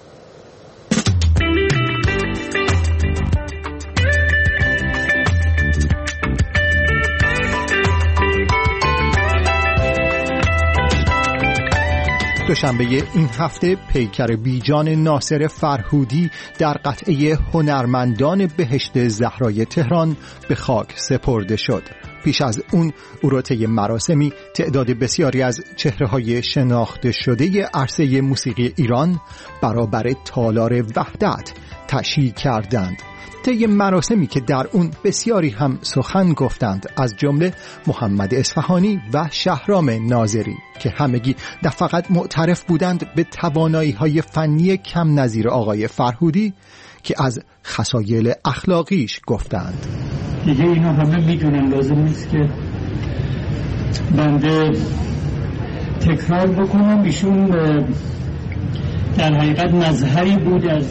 دوشنبه این هفته پیکر بیجان ناصر فرهودی در قطعه هنرمندان بهشت زهرای تهران به خاک سپرده شد. پیش از اون او را طی مراسمی تعداد بسیاری از چهره‌های شناخته شده عرصه موسیقی ایران برابر تالار وحدت تشییع کردند. طی مراسمی که در اون بسیاری هم سخن گفتند، از جمله محمد اصفهانی و شهرام ناظری که همگی نه فقط معترف بودند به توانایی‌های فنی کم نظیر آقای فرهودی که از خصایل اخلاقیش گفتند. دیگه اینا همه میدونن، لازم نیست که بنده تکرار بکنم. ایشون در حقیقت مظهری بود از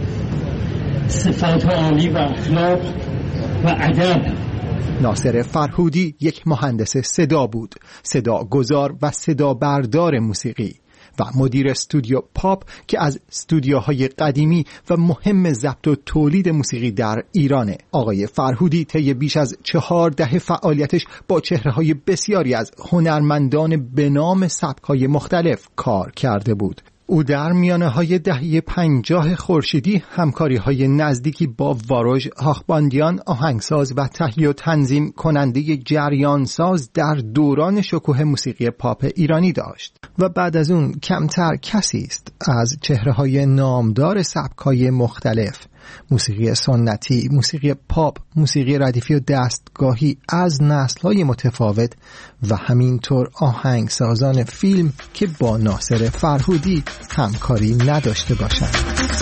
صفات عالی و اخلاق و ادب. ناصر فرهودی یک مهندس صدا بود، صدا گذار و صدا بردار موسیقی و مدیر استودیو پاپ که از استودیوهای قدیمی و مهم ضبط و تولید موسیقی در ایرانه. آقای فرهودی طی بیش از چهار دهه فعالیتش با چهره‌های بسیاری از هنرمندان به نام سبک‌های مختلف کار کرده بود. او در میانه‌های دهه پنجاه خورشیدی همکاری‌های نزدیکی با واروژ هاخباندیان، آهنگساز و تهیه و تنظیم کننده جریانساز در دوران شکوه موسیقی پاپ ایرانی داشت و بعد از اون کمتر کسی است از چهره‌های نامدار سبک‌های مختلف، موسیقی سنتی، موسیقی پاپ، موسیقی ردیفی و دستگاهی از نسل‌های متفاوت و همینطور آهنگسازان فیلم که با ناصر فرهودی همکاری نداشته باشند.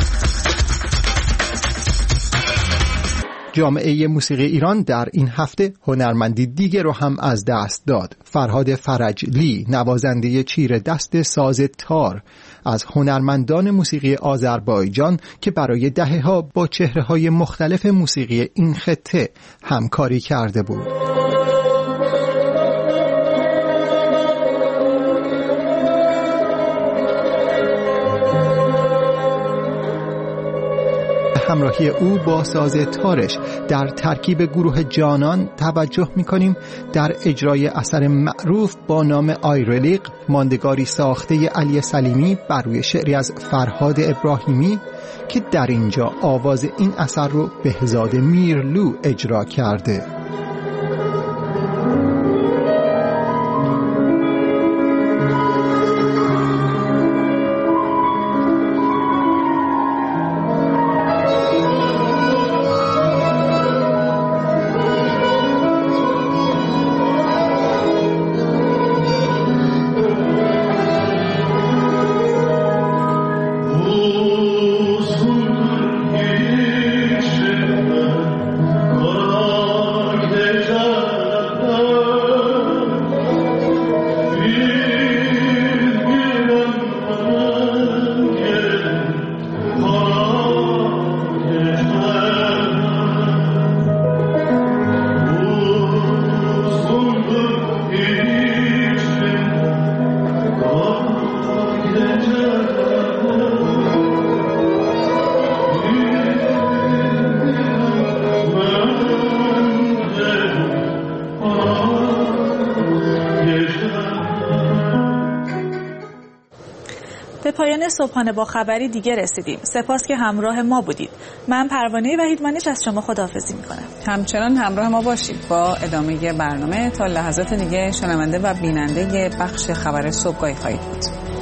جامعه موسیقی ایران در این هفته هنرمندی دیگر رو هم از دست داد. فرهاد فرجلی، نوازنده چیره دست ساز تار، از هنرمندان موسیقی آذربایجان که برای دهه‌ها با چهره‌های مختلف موسیقی این خطه همکاری کرده بود. همراهی او با ساز تارش در ترکیب گروه جانان توجه می‌کنیم در اجرای اثر معروف با نام آیرلیق، ماندگاری ساخته علی سلیمی بر روی شعری از فرهاد ابراهیمی که در اینجا آواز این اثر رو بهزاد میرلو اجرا کرده. پایان صبحانه با خبری دیگه رسیدیم. سپاس که همراه ما بودید. من پروانه وحیدمانیچ از شما خداحافظی میکنم. همچنان همراه ما باشید با ادامه برنامه. تا لحظات دیگه شنونده و بیننده بخش خبر صبحگاهی خواهید بود.